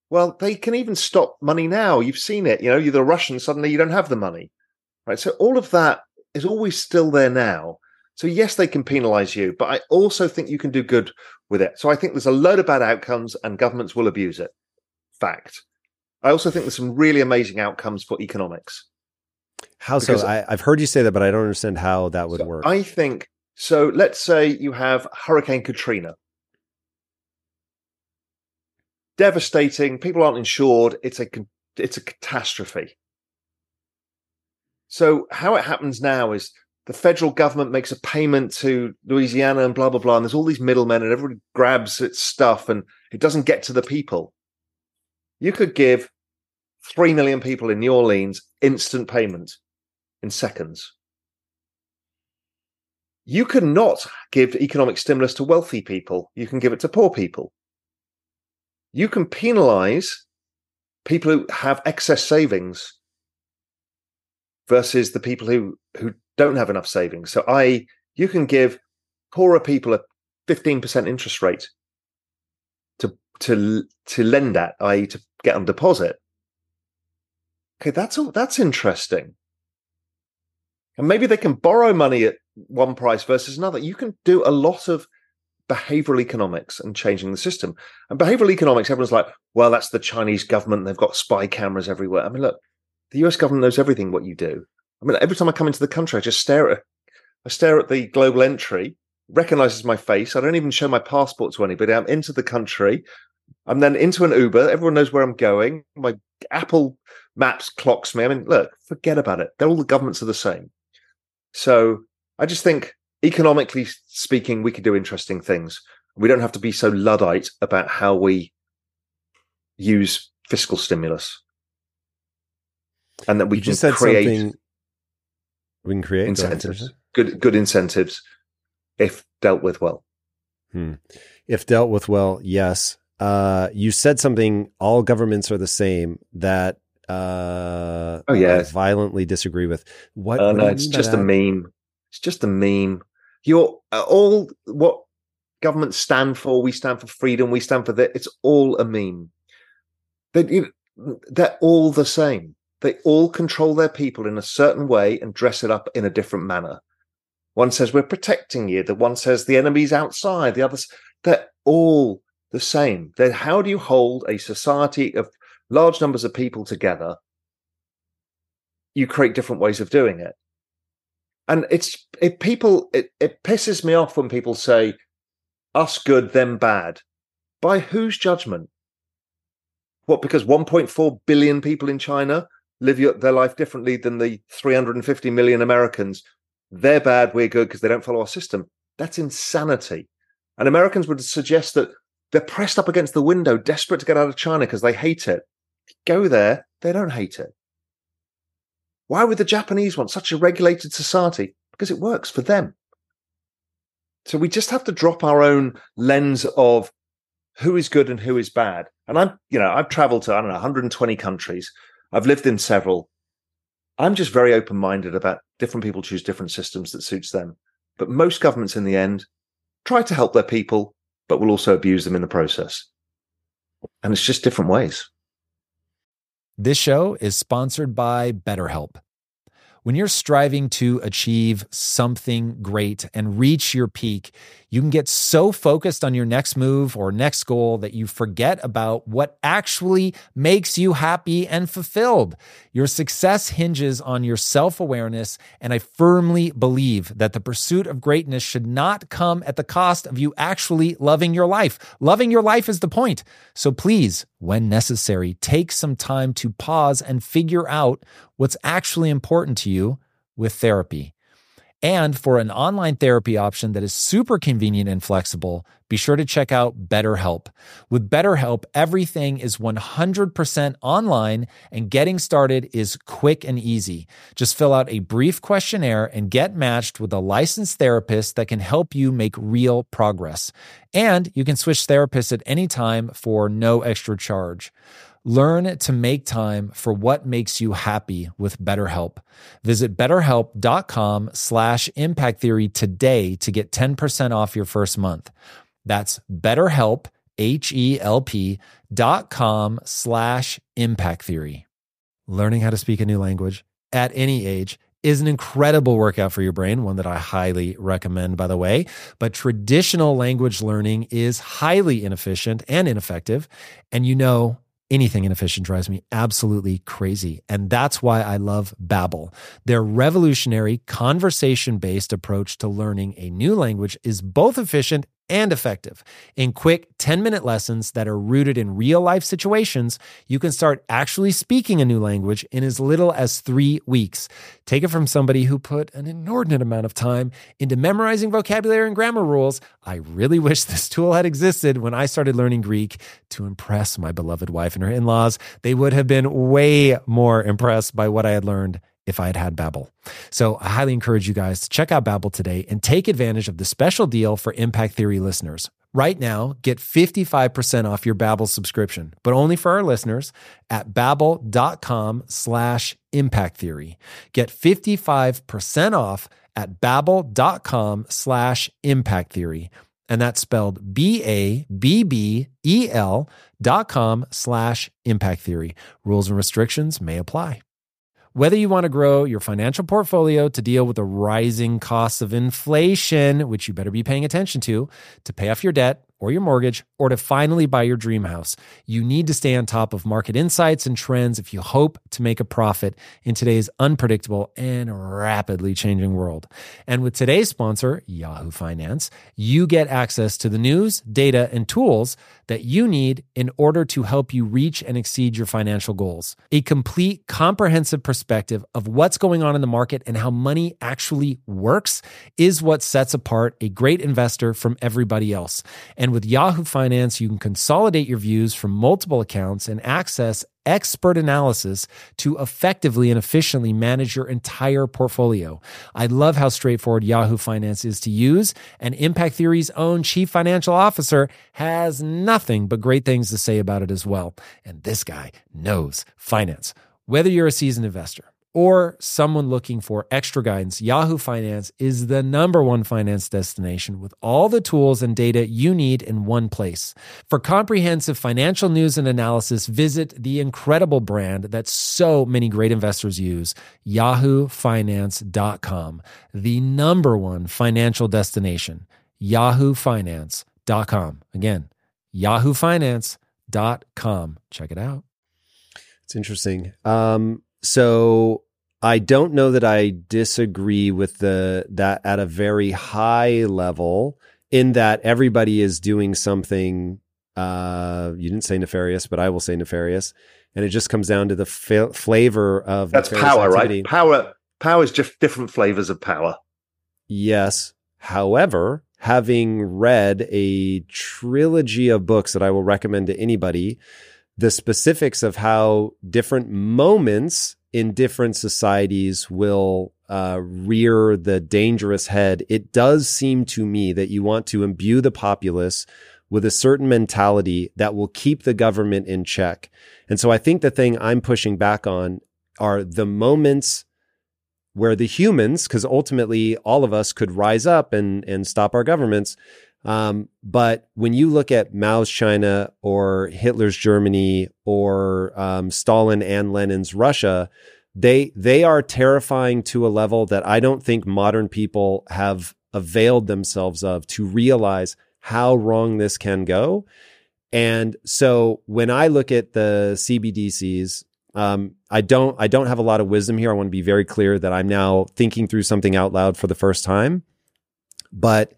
Well, they can even stop money now. You've seen it. You know, you're the Russians, suddenly you don't have the money, right? So all of that is always still there now. So yes, they can penalize you, but I also think you can do good with it. So I think there's a load of bad outcomes and governments will abuse it. Fact. I also think there's some really amazing outcomes for economics. How so? I've heard you say that, but I don't understand how that would work. I think, so let's say you have Hurricane Katrina. Devastating. People aren't insured. It's a catastrophe. So how it happens now is the federal government makes a payment to Louisiana and blah, blah, blah. And there's all these middlemen and everybody grabs its stuff and it doesn't get to the people. You could give 3 million people in New Orleans instant payment in seconds. You cannot give economic stimulus to wealthy people. You can give it to poor people. You can penalize people who have excess savings versus the people who don't have enough savings. So you can give poorer people a 15% interest rate to lend at, i.e. to get on deposit. Okay, that's interesting. And maybe they can borrow money at one price versus another. You can do a lot of behavioral economics and changing the system. And behavioral economics, everyone's like, well, that's the Chinese government. They've got spy cameras everywhere. I mean, look, the US government knows everything what you do. I mean, every time I come into the country, I just stare at the global entry, recognizes my face. I don't even show my passport to anybody. I'm into the country. I'm then into an Uber. Everyone knows where I'm going. My Apple Maps clocks me. I mean, look, forget about it. All the governments are the same. So I just think, economically speaking, we could do interesting things. We don't have to be so Luddite about how we use fiscal stimulus. And that we can create... We can create incentives, good incentives, if dealt with well. If dealt with well, yes. You said something. All governments are the same. That I violently disagree with. What? No, it's just a meme. It's just a meme. You're all what governments stand for. We stand for freedom. We stand for that. It's all a meme. They're all the same. They all control their people in a certain way and dress it up in a different manner. One says, we're protecting you. The one says, the enemy's outside. The others, they're all the same. Then how do you hold a society of large numbers of people together? You create different ways of doing it. And it pisses me off when people say, us good, them bad. By whose judgment? What, because 1.4 billion people in China live their life differently than the 350 million Americans? They're bad, we're good because they don't follow our system. That's insanity. And Americans would suggest that they're pressed up against the window, desperate to get out of China because they hate it. Go there, they don't hate it. Why would the Japanese want such a regulated society? Because it works for them. So we just have to drop our own lens of who is good and who is bad. And I've traveled to, 120 countries. I've lived in several. I'm just very open-minded about different people choose different systems that suits them. But most governments in the end try to help their people, but will also abuse them in the process. And it's just different ways. This show is sponsored by BetterHelp. When you're striving to achieve something great and reach your peak, you can get so focused on your next move or next goal that you forget about what actually makes you happy and fulfilled. Your success hinges on your self-awareness, and I firmly believe that the pursuit of greatness should not come at the cost of you actually loving your life. Loving your life is the point. So please, when necessary, take some time to pause and figure out what's actually important to you with therapy. And for an online therapy option that is super convenient and flexible, be sure to check out BetterHelp. With BetterHelp, everything is 100% online and getting started is quick and easy. Just fill out a brief questionnaire and get matched with a licensed therapist that can help you make real progress. And you can switch therapists at any time for no extra charge. Learn to make time for what makes you happy with BetterHelp. Visit BetterHelp.com/Impact Theory today to get 10% off your first month. That's BetterHelp, HELP.com/impact theory. Learning how to speak a new language at any age is an incredible workout for your brain, one that I highly recommend, by the way. But traditional language learning is highly inefficient and ineffective. And anything inefficient drives me absolutely crazy. And that's why I love Babbel. Their revolutionary conversation-based approach to learning a new language is both efficient and effective. In quick 10-minute lessons that are rooted in real-life situations, you can start actually speaking a new language in as little as 3 weeks. Take it from somebody who put an inordinate amount of time into memorizing vocabulary and grammar rules. I really wish this tool had existed when I started learning Greek to impress my beloved wife and her in-laws. They would have been way more impressed by what I had learned if I had had Babbel. So I highly encourage you guys to check out Babbel today and take advantage of the special deal for Impact Theory listeners. Right now, get 55% off your Babbel subscription, but only for our listeners at babbel.com/impact theory. Get 55% off at babbel.com/impact theory. And that's spelled BABBEL.com/impact theory. Rules and restrictions may apply. Whether you want to grow your financial portfolio to deal with the rising costs of inflation, which you better be paying attention to pay off your debt or your mortgage, or to finally buy your dream house, you need to stay on top of market insights and trends if you hope to make a profit in today's unpredictable and rapidly changing world. And with today's sponsor, Yahoo Finance, you get access to the news, data, and tools that you need in order to help you reach and exceed your financial goals. A complete, comprehensive perspective of what's going on in the market and how money actually works is what sets apart a great investor from everybody else. And with Yahoo Finance, you can consolidate your views from multiple accounts and access expert analysis to effectively and efficiently manage your entire portfolio. I love how straightforward Yahoo Finance is to use, and Impact Theory's own chief financial officer has nothing but great things to say about it as well. And this guy knows finance. Whether you're a seasoned investor or someone looking for extra guidance, Yahoo Finance is the #1 finance destination with all the tools and data you need in one place. For comprehensive financial news and analysis, visit the incredible brand that so many great investors use, yahoofinance.com, the #1 financial destination, yahoofinance.com. Again, yahoofinance.com. Check it out. It's interesting. So I don't know that I disagree with that at a very high level, in that everybody is doing something. You didn't say nefarious, but I will say nefarious, and it just comes down to the flavor of that's power, activity. Right? Power is just different flavors of power. Yes. However, having read a trilogy of books that I will recommend to anybody, the specifics of how different moments in different societies will rear the dangerous head, it does seem to me that you want to imbue the populace with a certain mentality that will keep the government in check. And so I think the thing I'm pushing back on are the moments where the humans, because ultimately all of us could rise up and stop our governments. But when you look at Mao's China or Hitler's Germany or Stalin and Lenin's Russia, they are terrifying to a level that I don't think modern people have availed themselves of to realize how wrong this can go. And so when I look at the CBDCs, I don't have a lot of wisdom here. I want to be very clear that I'm now thinking through something out loud for the first time. But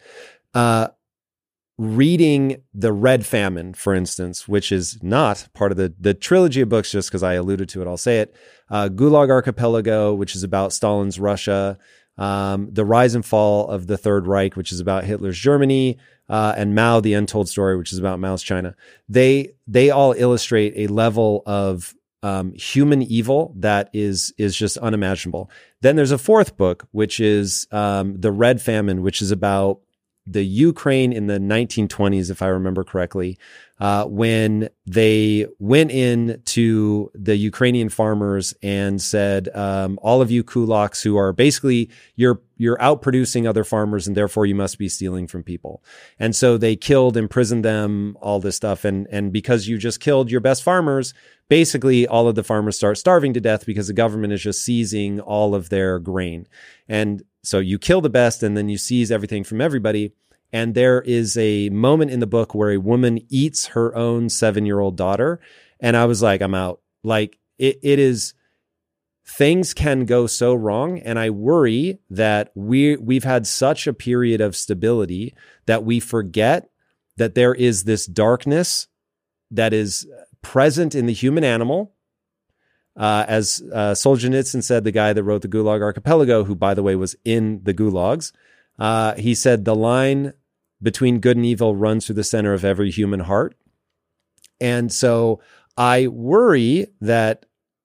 reading The Red Famine, for instance, which is not part of the trilogy of books, just because I alluded to it, I'll say it. Gulag Archipelago, which is about Stalin's Russia. The Rise and Fall of the Third Reich, which is about Hitler's Germany. And Mao, The Untold Story, which is about Mao's China. They all illustrate a level of human evil that is just unimaginable. Then there's a fourth book, which is The Red Famine, which is about Ukraine in the 1920s, if I remember correctly, when they went in to the Ukrainian farmers and said, all of you kulaks who are basically, you're outproducing other farmers and therefore you must be stealing from people. And so they killed, imprisoned them, all this stuff. And because you just killed your best farmers, basically all of the farmers start starving to death because the government is just seizing all of their grain. And so you kill the best and then you seize everything from everybody. And there is a moment in the book where a woman eats her own 7-year-old daughter. And I was like, I'm out. Like it is, things can go so wrong. And I worry that we've had such a period of stability that we forget that there is this darkness that is present in the human animal. As Solzhenitsyn said, the guy that wrote the Gulag Archipelago, who, by the way, was in the gulags, he said the line between good and evil runs through the center of every human heart. And so I worry that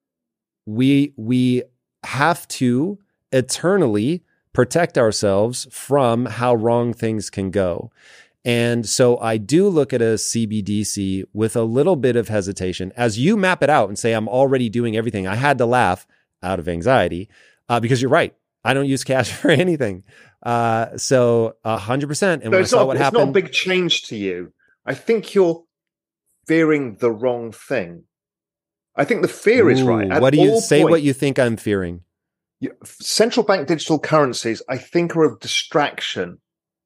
we have to eternally protect ourselves from how wrong things can go. And so I do look at a CBDC with a little bit of hesitation. As you map it out and say, I'm already doing everything, I had to laugh out of anxiety because you're right. I don't use cash for anything. So 100%. And when I saw what happened, it's not a big change to you. I think you're fearing the wrong thing. I think the fear is right. What do you say? What you think I'm fearing? Central bank digital currencies, I think, are a distraction.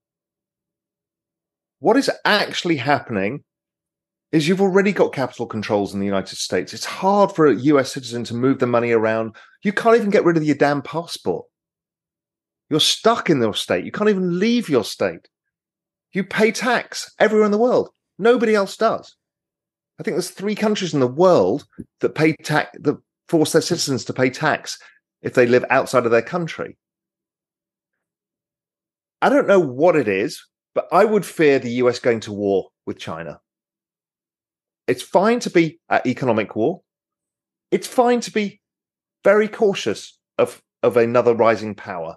What is actually happening is you've already got capital controls in the United States. It's hard for a US citizen to move the money around. You can't even get rid of your damn passport. You're stuck in your state. You can't even leave your state. You pay tax everywhere in the world. Nobody else does. I think there's 3 countries in the world that pay tax, that force their citizens to pay tax if they live outside of their country. I don't know what it is, but I would fear the US going to war with China. It's fine to be at economic war. It's fine to be very cautious of another rising power.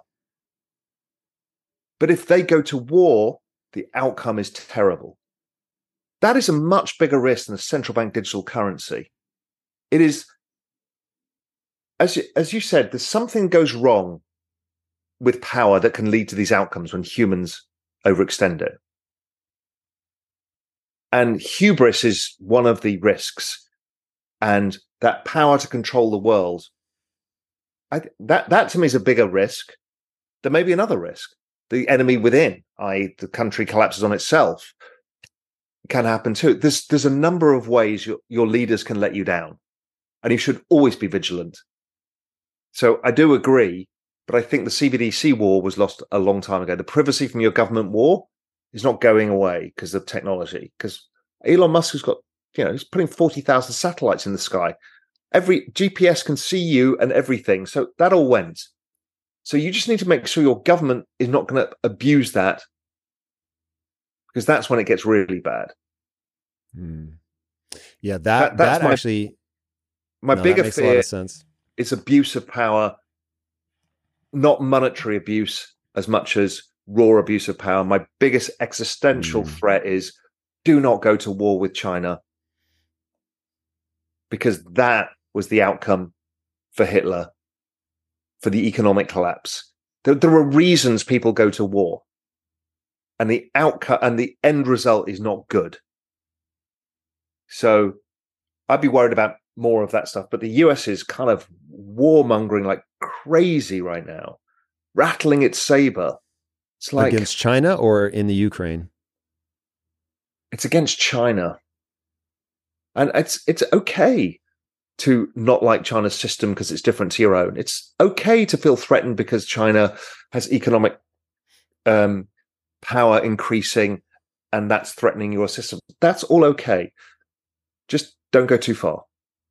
But if they go to war, the outcome is terrible. That is a much bigger risk than a central bank digital currency. It is, as you said, there's something goes wrong with power that can lead to these outcomes when humans overextend it. And hubris is one of the risks. And that power to control the world, that to me is a bigger risk. There may be another risk. The enemy within, i.e. the country collapses on itself, can happen too. There's a number of ways your leaders can let you down. And you should always be vigilant. So I do agree, but I think the CBDC war was lost a long time ago. The privacy from your government war is not going away because of technology. Because Elon Musk has got, he's putting 40,000 satellites in the sky. Every GPS can see you and everything. So that all went. So you just need to make sure your government is not going to abuse that, because that's when it gets really bad. Yeah, that's actually my bigger makes fear. A lot of sense. It's abuse of power, not monetary abuse as much as raw abuse of power. My biggest existential threat is do not go to war with China, because that was the outcome for Hitler, for the economic collapse. There are reasons people go to war, and the outcome and the end result is not good. So I'd be worried about more of that stuff. But the US is kind of warmongering like crazy right now, rattling its saber. It's like against China or in the Ukraine? It's against China. And it's okay to not like China's system because it's different to your own. It's okay to feel threatened because China has economic power increasing and that's threatening your system. That's all okay. Just don't go too far.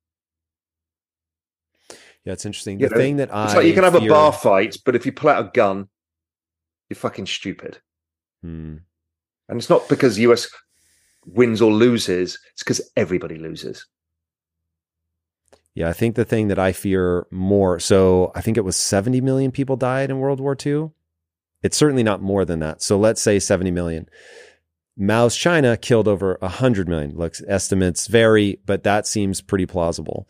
Yeah, it's interesting. The thing that it's like you can have a bar fight, but if you pull out a gun, you're fucking stupid. And it's not because US wins or loses, it's because everybody loses. Yeah, I think the thing that I fear more, so I think it was 70 million people died in World War II. It's certainly not more than that. So let's say 70 million. Mao's China killed over 100 million. Look, estimates vary, but that seems pretty plausible.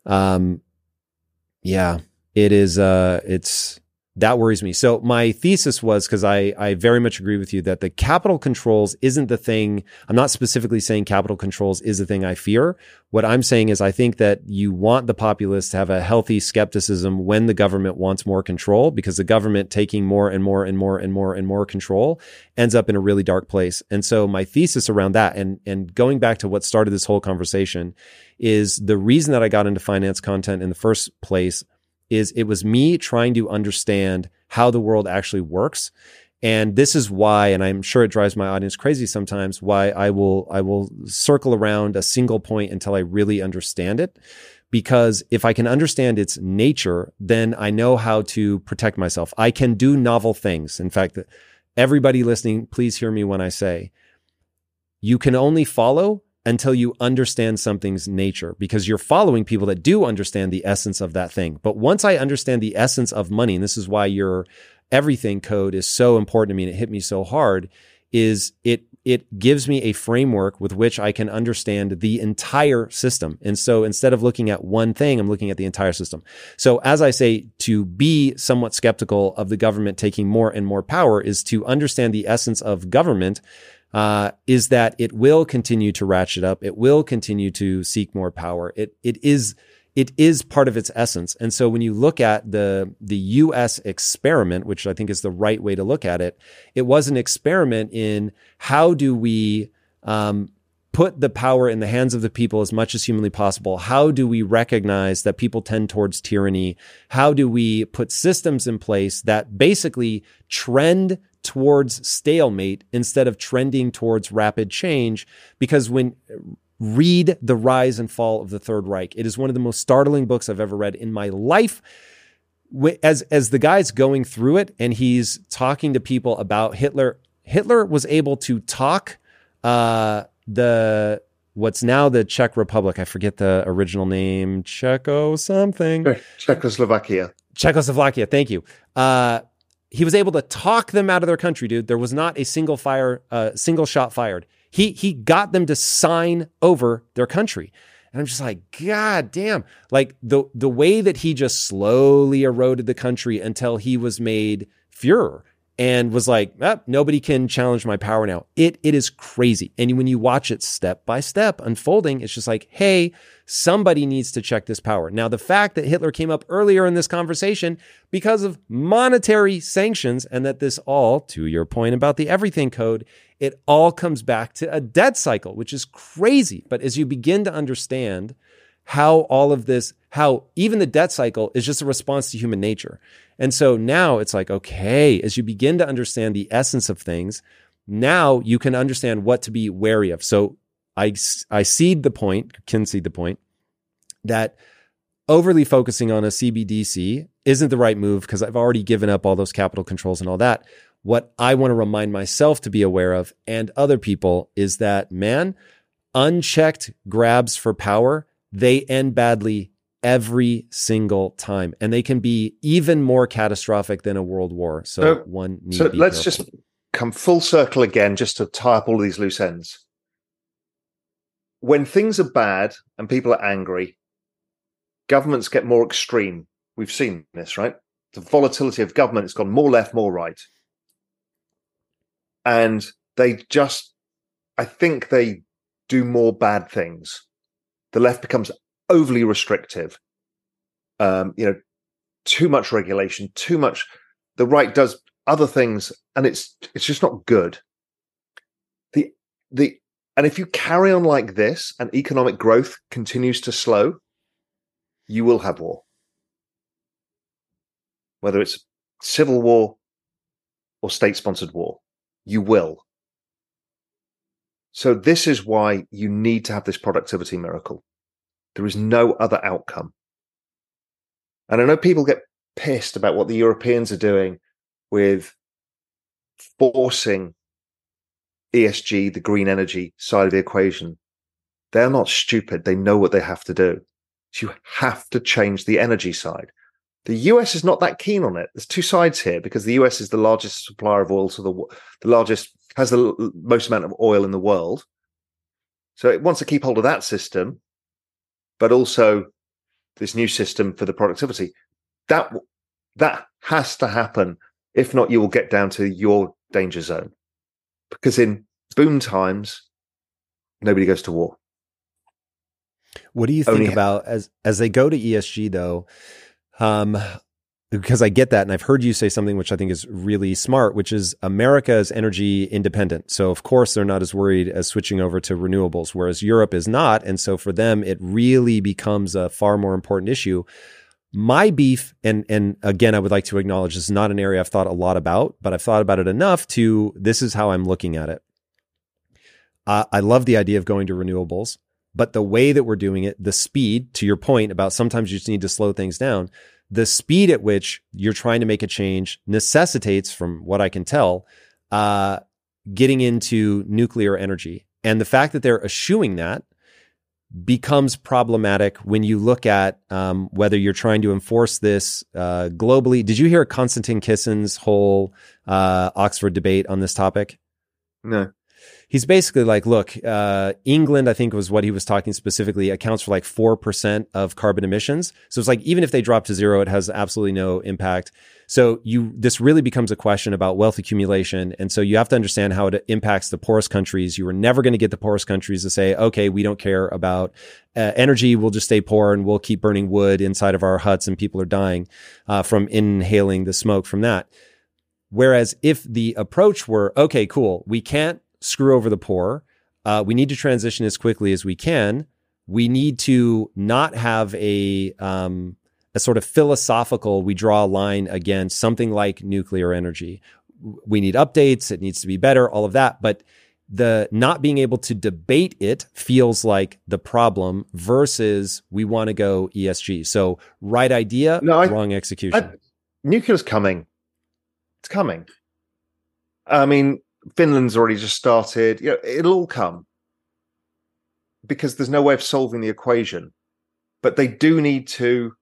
Yeah, it is. That worries me. So my thesis was, because I very much agree with you, that the capital controls isn't the thing. I'm not specifically saying capital controls is the thing I fear. What I'm saying is I think that you want the populace to have a healthy skepticism when the government wants more control, because the government taking more and more and more and more and more control ends up in a really dark place. And so my thesis around that, and going back to what started this whole conversation, is the reason that I got into finance content in the first place is it was me trying to understand how the world actually works. And this is why, and I'm sure it drives my audience crazy sometimes, why I will circle around a single point until I really understand it. Because if I can understand its nature, then I know how to protect myself. I can do novel things. In fact, everybody listening, please hear me when I say, you can only follow until you understand something's nature, because you're following people that do understand the essence of that thing. But once I understand the essence of money, and this is why your everything code is so important to me and it hit me so hard, is it gives me a framework with which I can understand the entire system. And so instead of looking at one thing, I'm looking at the entire system. So as I say, to be somewhat skeptical of the government taking more and more power is to understand the essence of government, is that it will continue to ratchet up. It will continue to seek more power. It is part of its essence. And so when you look at the US experiment, which I think is the right way to look at it, it was an experiment in how do we put the power in the hands of the people as much as humanly possible? How do we recognize that people tend towards tyranny? How do we put systems in place that basically trend towards stalemate instead of trending towards rapid change? Because read The Rise and Fall of the Third Reich. It is one of the most startling books I've ever read in my life. As the guy's going through it and he's talking to people about Hitler was able to talk what's now the Czech Republic. I forget the original name. Czechoslovakia. Thank you. He was able to talk them out of their country, dude. There was not a single shot fired. He got them to sign over their country. And I'm just like, God damn. Like the way that he just slowly eroded the country until he was made Führer and was like, nobody can challenge my power now. It is crazy. And when you watch it step by step unfolding, it's just like, hey, somebody needs to check this power. Now, the fact that Hitler came up earlier in this conversation because of monetary sanctions, and that this all, to your point about the everything code, it all comes back to a debt cycle, which is crazy. But as you begin to understand how all of this, how even the debt cycle is just a response to human nature. And so now it's like, okay, as you begin to understand the essence of things, now you can understand what to be wary of. So I concede the point that overly focusing on a CBDC isn't the right move because I've already given up all those capital controls and all that. What I want to remind myself to be aware of and other people is that, man, unchecked grabs for power, they end badly every single time. And they can be even more catastrophic than a world war. So let's careful. Just come full circle again, just to tie up all these loose ends. When things are bad and people are angry, governments get more extreme. We've seen this, right? The volatility of government has gone more left, more right. And I think they do more bad things. The left becomes overly restrictive. Too much regulation, too much. The right does other things, and it's just not good. And if you carry on like this and economic growth continues to slow, you will have war. Whether it's civil war or state-sponsored war, you will. So this is why you need to have this productivity miracle. There is no other outcome. And I know people get pissed about what the Europeans are doing with forcing ESG, the green energy side of the equation. They're not stupid. They know what they have to do. So you have to change the energy side. The US is not that keen on it. There's two sides here because the US is the largest supplier of oil, so the largest, has the most amount of oil in the world. So it wants to keep hold of that system, but also this new system for the productivity. That has to happen. If not, you will get down to your danger zone. Because in boom times, nobody goes to war. What do you think about as they go to ESG though? Because I get that, and I've heard you say something which I think is really smart, which is America is energy independent. So of course they're not as worried as switching over to renewables, whereas Europe is not. And so for them, it really becomes a far more important issue. My beef, and again, I would like to acknowledge this is not an area I've thought a lot about, but I've thought about it enough this is how I'm looking at it. I love the idea of going to renewables, but the way that we're doing it, the speed, to your point about sometimes you just need to slow things down, the speed at which you're trying to make a change necessitates, from what I can tell, getting into nuclear energy. And the fact that they're eschewing that becomes problematic when you look at whether you're trying to enforce this globally. Did you hear Konstantin Kissin's whole Oxford debate on this topic? No. He's basically like, look, England, I think was what he was talking specifically, accounts for like 4% of carbon emissions. So it's like, even if they drop to zero, it has absolutely no impact. So this really becomes a question about wealth accumulation. And so you have to understand how it impacts the poorest countries. You are never going to get the poorest countries to say, okay, we don't care about energy. We'll just stay poor and we'll keep burning wood inside of our huts and people are dying from inhaling the smoke from that. Whereas if the approach were, okay, cool, we can't screw over the poor. We need to transition as quickly as we can. We need to not have a sort of philosophical, we draw a line against something like nuclear energy. We need updates. It needs to be better, all of that. But the not being able to debate it feels like the problem versus we want to go ESG. So right idea, wrong execution. Nuclear's coming. It's coming. I mean, Finland's already just started. You know, it'll all come because there's no way of solving the equation. But they do need to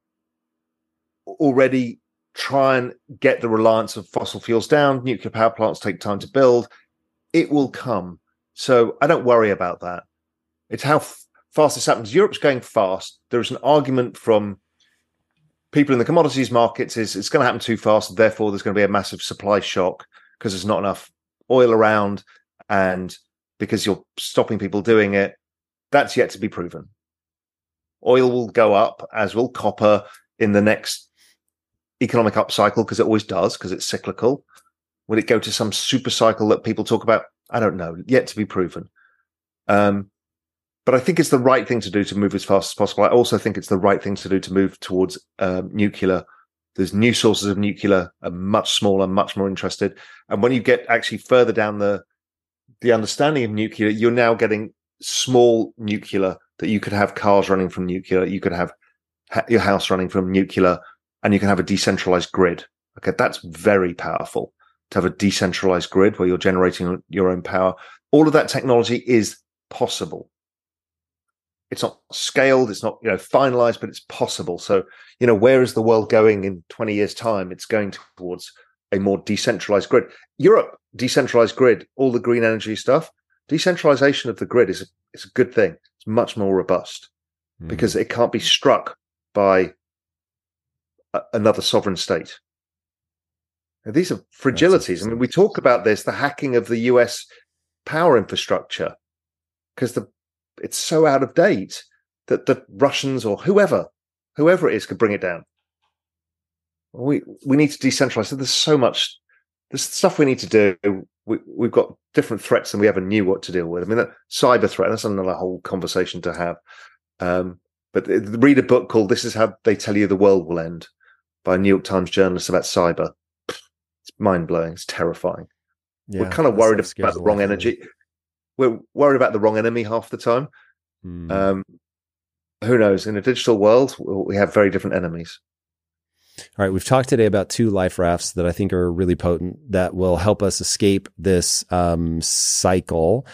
already try and get the reliance of fossil fuels down. Nuclear power plants take time to build. It will come. So I don't worry about that. It's how fast this happens. Europe's going fast. There's an argument from people in the commodities markets is it's going to happen too fast. Therefore, there's going to be a massive supply shock because there's not enough oil around and because you're stopping people doing it. That's yet to be proven. Oil will go up, as will copper, in the next economic upcycle, because it always does, because it's cyclical. Will it go to some super cycle that people talk about? I don't know. Yet to be proven. But I think it's the right thing to do to move as fast as possible. I also think it's the right thing to do to move towards nuclear. There's new sources of nuclear, are much smaller, much more interested. And when you get actually further down the understanding of nuclear, you're now getting small nuclear that you could have cars running from nuclear. You could have your house running from nuclear, and you can have a decentralized grid. Okay, that's very powerful to have a decentralized grid where you're generating your own power. All of that technology is possible. It's not scaled, it's not finalized, but it's possible. So, where is the world going in 20 years' time? It's going towards a more decentralized grid. Europe, decentralized grid, all the green energy stuff. Decentralization of the grid is a good thing. It's much more robust because it can't be struck by another sovereign state. Now, these are fragilities. I mean, we talk about this, the hacking of the US power infrastructure, because it's so out of date that the Russians or whoever it is could bring it down. We need to decentralize. So there's stuff we need to do. We've got different threats than we ever knew what to deal with. I mean, that cyber threat, that's another whole conversation to have. But read a book called This Is How They Tell You the World Will End by a New York Times journalist about cyber. It's mind-blowing. It's terrifying. Yeah, we're kind of worried about the wrong energy. We're worried about the wrong enemy half the time. Who knows? In a digital world, we have very different enemies. All right. We've talked today about 2 life rafts that I think are really potent that will help us escape this cycle.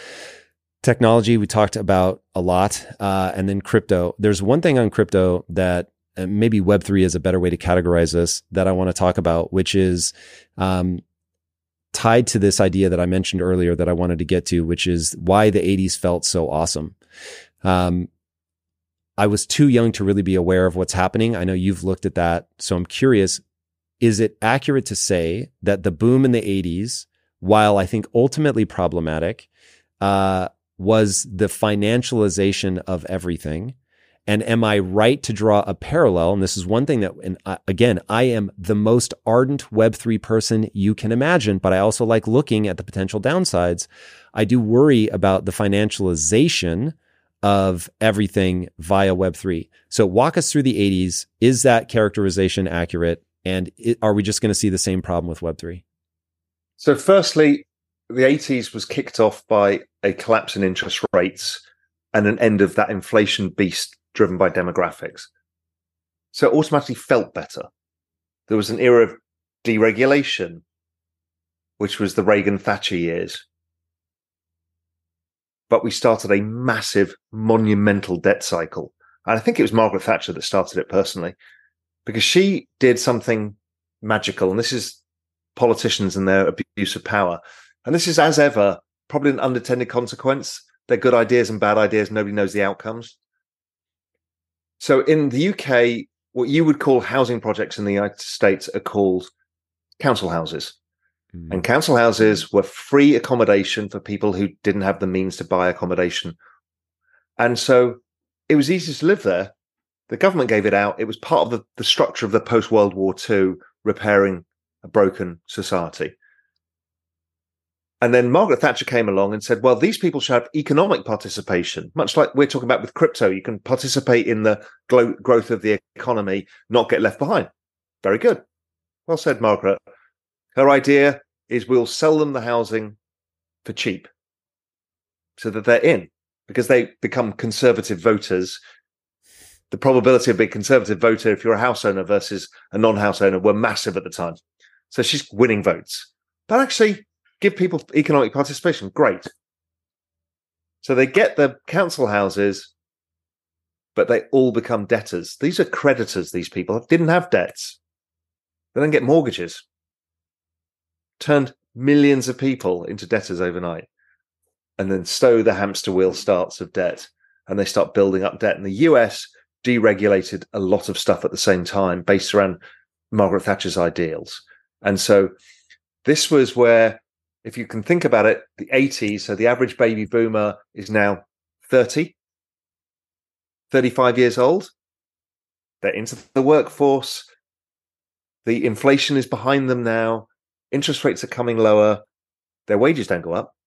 Technology, we talked about a lot, and then crypto. There's one thing on crypto that maybe Web3 is a better way to categorize this, that I want to talk about, which is tied to this idea that I mentioned earlier that I wanted to get to, which is why the 80s felt so awesome. I was too young to really be aware of what's happening. I know you've looked at that. So I'm curious, is it accurate to say that the boom in the 80s, while I think ultimately problematic, was the financialization of everything? And am I right to draw a parallel? And this is one thing that, and again, I am the most ardent Web3 person you can imagine, but I also like looking at the potential downsides. I do worry about the financialization of everything via Web3. So walk us through the 80s. Is that characterization accurate? And are we just going to see the same problem with Web3? So firstly, the 80s was kicked off by a collapse in interest rates and an end of that inflation beast driven by demographics. So it automatically felt better. There was an era of deregulation, which was the Reagan-Thatcher years. But we started a massive, monumental debt cycle. And I think it was Margaret Thatcher that started it personally, because she did something magical. And this is politicians and their abuse of power. And this is, as ever, probably an unintended consequence. They're good ideas and bad ideas. Nobody knows the outcomes. So in the UK, what you would call housing projects in the United States are called council houses. And council houses were free accommodation for people who didn't have the means to buy accommodation. And so it was easy to live there. The government gave it out. It was part of the structure of the post-World War II, repairing a broken society. And then Margaret Thatcher came along and said, well, these people should have economic participation, much like we're talking about with crypto. You can participate in the growth of the economy, not get left behind. Very good. Well said, Margaret. Her idea is we'll sell them the housing for cheap so that they're in, because they become conservative voters. The probability of being a conservative voter, if you're a house owner versus a non-house owner, were massive at the time. So she's winning votes. But actually, give people economic participation. Great. So they get the council houses, but they all become debtors. These are creditors, these people. Didn't have debts. They then get mortgages. Turned millions of people into debtors overnight. And then so the hamster wheel starts of debt. And they start building up debt. And the US deregulated a lot of stuff at the same time based around Margaret Thatcher's ideals. And so this was where, if you can think about it, the 80s, so the average baby boomer is now 30, 35 years old. They're into the workforce. The inflation is behind them now. Interest rates are coming lower. Their wages don't go up.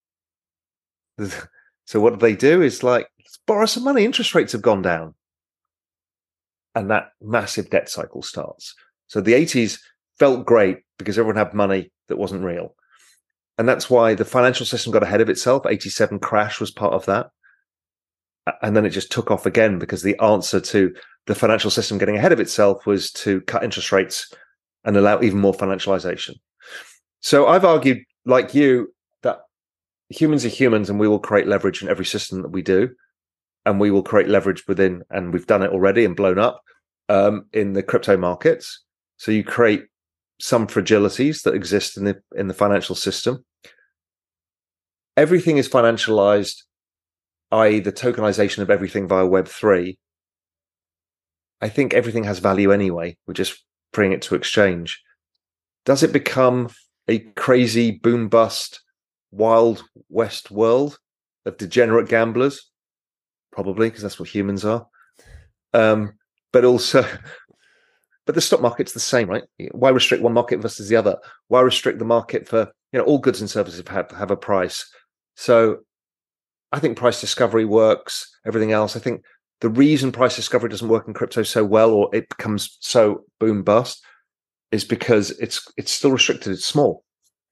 So what do? Is like, let's borrow some money. Interest rates have gone down. And that massive debt cycle starts. So the 80s felt great because everyone had money that wasn't real. And that's why the financial system got ahead of itself. 87 crash was part of that. And then it just took off again because the answer to the financial system getting ahead of itself was to cut interest rates and allow even more financialization. So I've argued, like you, that humans are humans and we will create leverage in every system that we do. And we will create leverage within, and we've done it already and blown up in the crypto markets. So you create some fragilities that exist in the financial system. Everything is financialized, i.e. the tokenization of everything via Web3. I think everything has value anyway. We're just bringing it to exchange. Does it become a crazy boom bust, wild west world of degenerate gamblers? Probably, because that's what humans are. But the stock market's the same, right? Why restrict one market versus the other? Why restrict the market for, all goods and services have a price? So I think price discovery works, everything else. I think the reason price discovery doesn't work in crypto so well, or it becomes so boom bust, is because it's still restricted. It's small.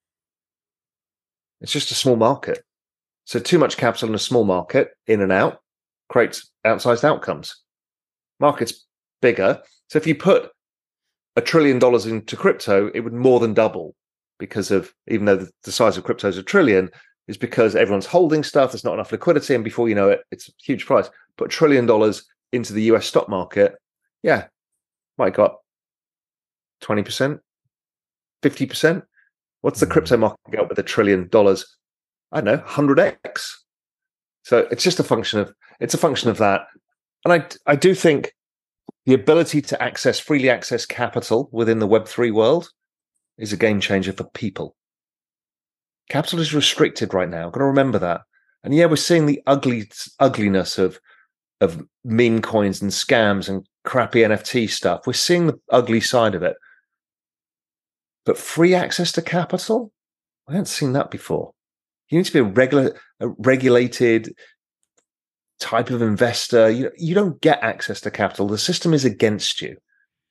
It's just a small market. So too much capital in a small market, in and out, creates outsized outcomes. Market's bigger. So if you put $1 trillion into crypto, it would more than double, because of, even though the size of crypto is $1 trillion, is because everyone's holding stuff. There's not enough liquidity. And before you know it, it's a huge price. Put $1 trillion into the US stock market. Yeah, might have got 20%, 50%. What's the crypto market go up with $1 trillion? I don't know, 100x. So it's just a function of that. And I do think the ability to freely access capital within the Web3 world is a game changer for people. Capital is restricted right now. I've got to remember that. And yeah, we're seeing the ugliness of meme coins and scams and crappy NFT stuff. We're seeing the ugly side of it. But free access to capital? I haven't seen that before. You need to be a regulated type of investor. You don't get access to capital. The system is against you.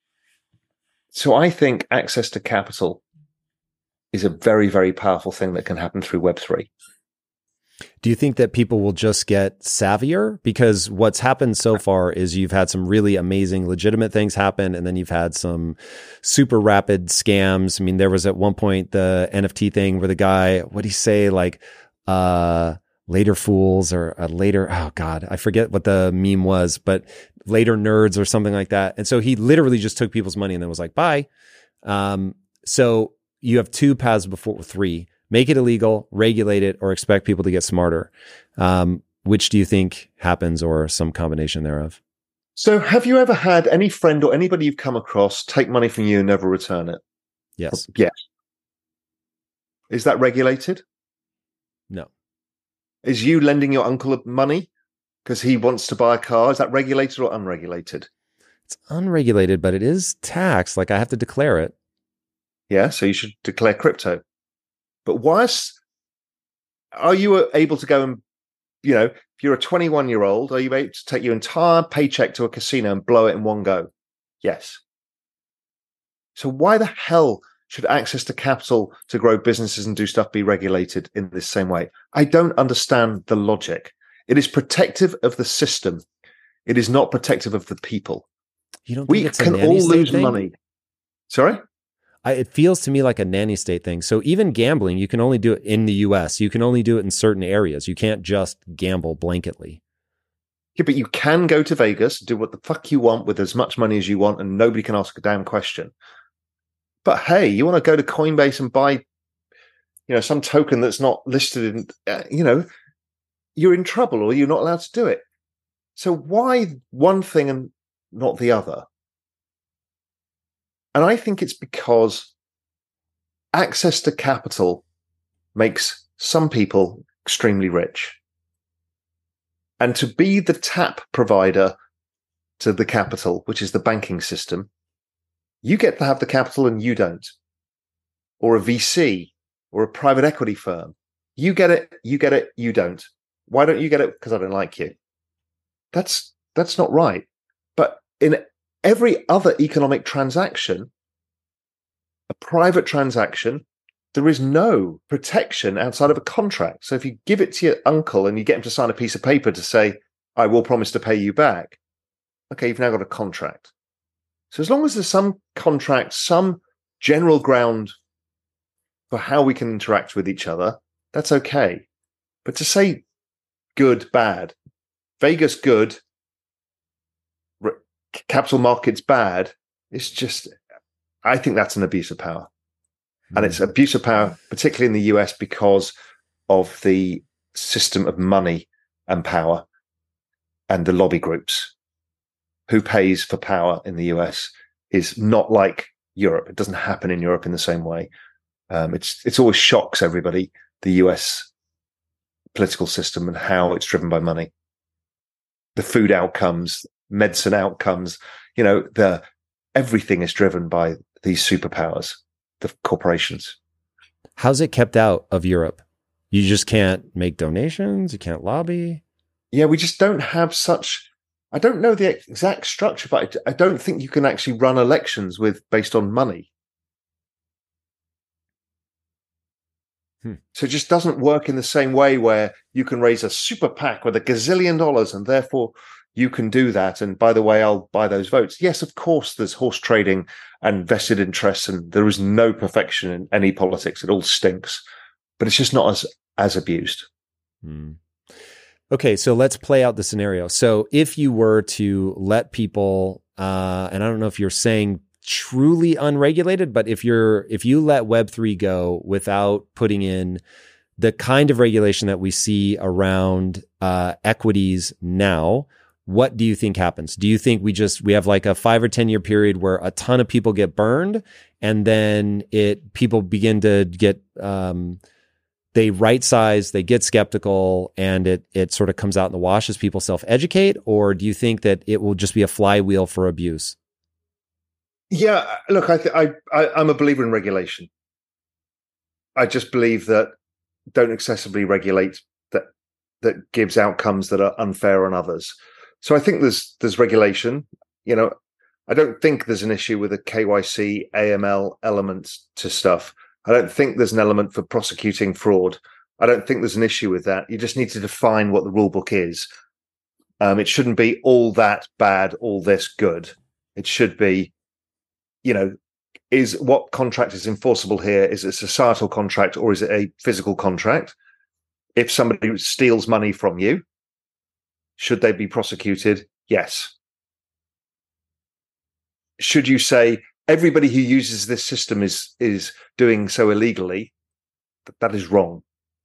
So I think access to capital is a very, very powerful thing that can happen through Web3. Do you think that people will just get savvier? Because what's happened so far is you've had some really amazing, legitimate things happen, and then you've had some super rapid scams. I mean, there was at one point the NFT thing where the guy, what'd he say? Like, later fools or later, oh God, I forget what the meme was, but later nerds or something like that. And so he literally just took people's money and then was like, bye. So you have two paths before three. Make it illegal, regulate it, or expect people to get smarter. Which do you think happens, or some combination thereof? So have you ever had any friend or anybody you've come across take money from you and never return it? Yes. Yes. Is that regulated? No. Is you lending your uncle money because he wants to buy a car? Is that regulated or unregulated? It's unregulated, but it is taxed. Like, I have to declare it. Yeah, so you should declare crypto. But are you able to go and, if you're a 21-year-old, are you able to take your entire paycheck to a casino and blow it in one go? Yes. So why the hell should access to capital to grow businesses and do stuff be regulated in this same way? I don't understand the logic. It is protective of the system. It is not protective of the people. You don't think it's a nanny all state lose thing? Money. Sorry? It feels to me like a nanny state thing. So even gambling, you can only do it in the US. You can only do it in certain areas. You can't just gamble blanketly. Yeah, but you can go to Vegas, do what the fuck you want with as much money as you want, and nobody can ask a damn question. But hey, you want to go to Coinbase and buy, some token that's not listed in, you're in trouble, or you're not allowed to do it. So why one thing and not the other? And I think it's because access to capital makes some people extremely rich. And to be the tap provider to the capital, which is the banking system, you get to have the capital and you don't. Or a VC or a private equity firm. You get it, you don't. Why don't you get it? Because I don't like you. That's not right. But in every other economic transaction, a private transaction, there is no protection outside of a contract. So if you give it to your uncle and you get him to sign a piece of paper to say, I will promise to pay you back, okay, you've now got a contract. So as long as there's some contract, some general ground for how we can interact with each other, that's okay. But to say good, bad, Vegas good, capital markets bad, it's just, I think that's an abuse of power. And it's abuse of power, particularly in the US, because of the system of money and power and the lobby groups. Who pays for power in the US is not like Europe. It doesn't happen in Europe in the same way. It's always shocks everybody, the US political system and how it's driven by money. The food outcomes, medicine outcomes, everything is driven by these superpowers, the corporations. How's it kept out of Europe? You just can't make donations? You can't lobby? Yeah, we just don't have such... I don't know the exact structure, but I don't think you can actually run elections based on money. So it just doesn't work in the same way where you can raise a super PAC with $1 gazillion and therefore you can do that. And by the way, I'll buy those votes. Yes, of course, there's horse trading and vested interests, and there is no perfection in any politics. It all stinks, but it's just not as abused. Okay, so let's play out the scenario. So if you were to let people and I don't know if you're saying truly unregulated, but if you let Web3 go without putting in the kind of regulation that we see around equities now, what do you think happens? Do you think we have like a 5 or 10 year period where a ton of people get burned, and then people begin to get they right size, they get skeptical, and it sort of comes out in the wash as people self-educate? Or do you think that it will just be a flywheel for abuse? Yeah, look, I'm a believer in regulation. I just believe that don't excessively regulate that gives outcomes that are unfair on others. So I think there's regulation. I don't think there's an issue with a KYC, AML element to stuff. I don't think there's an element for prosecuting fraud. I don't think there's an issue with that. You just need to define what the rule book is. It shouldn't be all that bad, all this good. It should be, is what contract is enforceable here? Is it a societal contract or is it a physical contract? If somebody steals money from you, should they be prosecuted? Yes. Should you say everybody who uses this system is doing so illegally? That is wrong.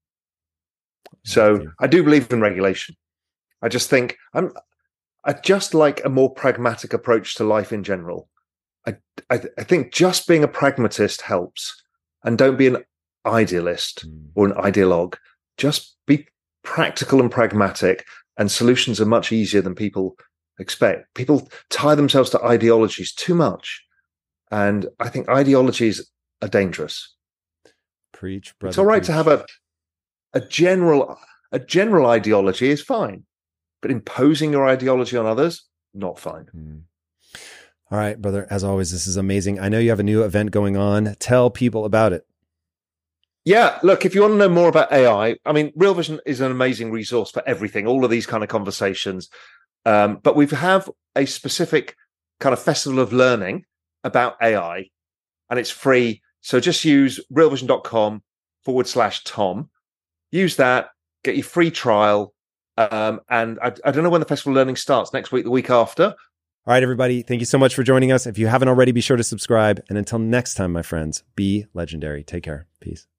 So I do believe in regulation. I just think I just like a more pragmatic approach to life in general. I think just being a pragmatist helps, and don't be an idealist or an ideologue. Just be practical and pragmatic, and solutions are much easier than people expect. People tie themselves to ideologies too much, and I think ideologies are dangerous. Preach, brother. It's all right preach. to have a general ideology is fine, but imposing your ideology on others, not fine. All right, brother. As always, this is amazing. I know you have a new event going on. Tell people about it. Yeah, look, if you want to know more about AI, I mean, Real Vision is an amazing resource for everything, all of these kind of conversations. But we have a specific kind of festival of learning about AI, and it's free. So just use realvision.com/Tom. Use that, get your free trial. And I don't know when the festival of learning starts, next week, the week after. All right, everybody. Thank you so much for joining us. If you haven't already, be sure to subscribe. And until next time, my friends, be legendary. Take care. Peace.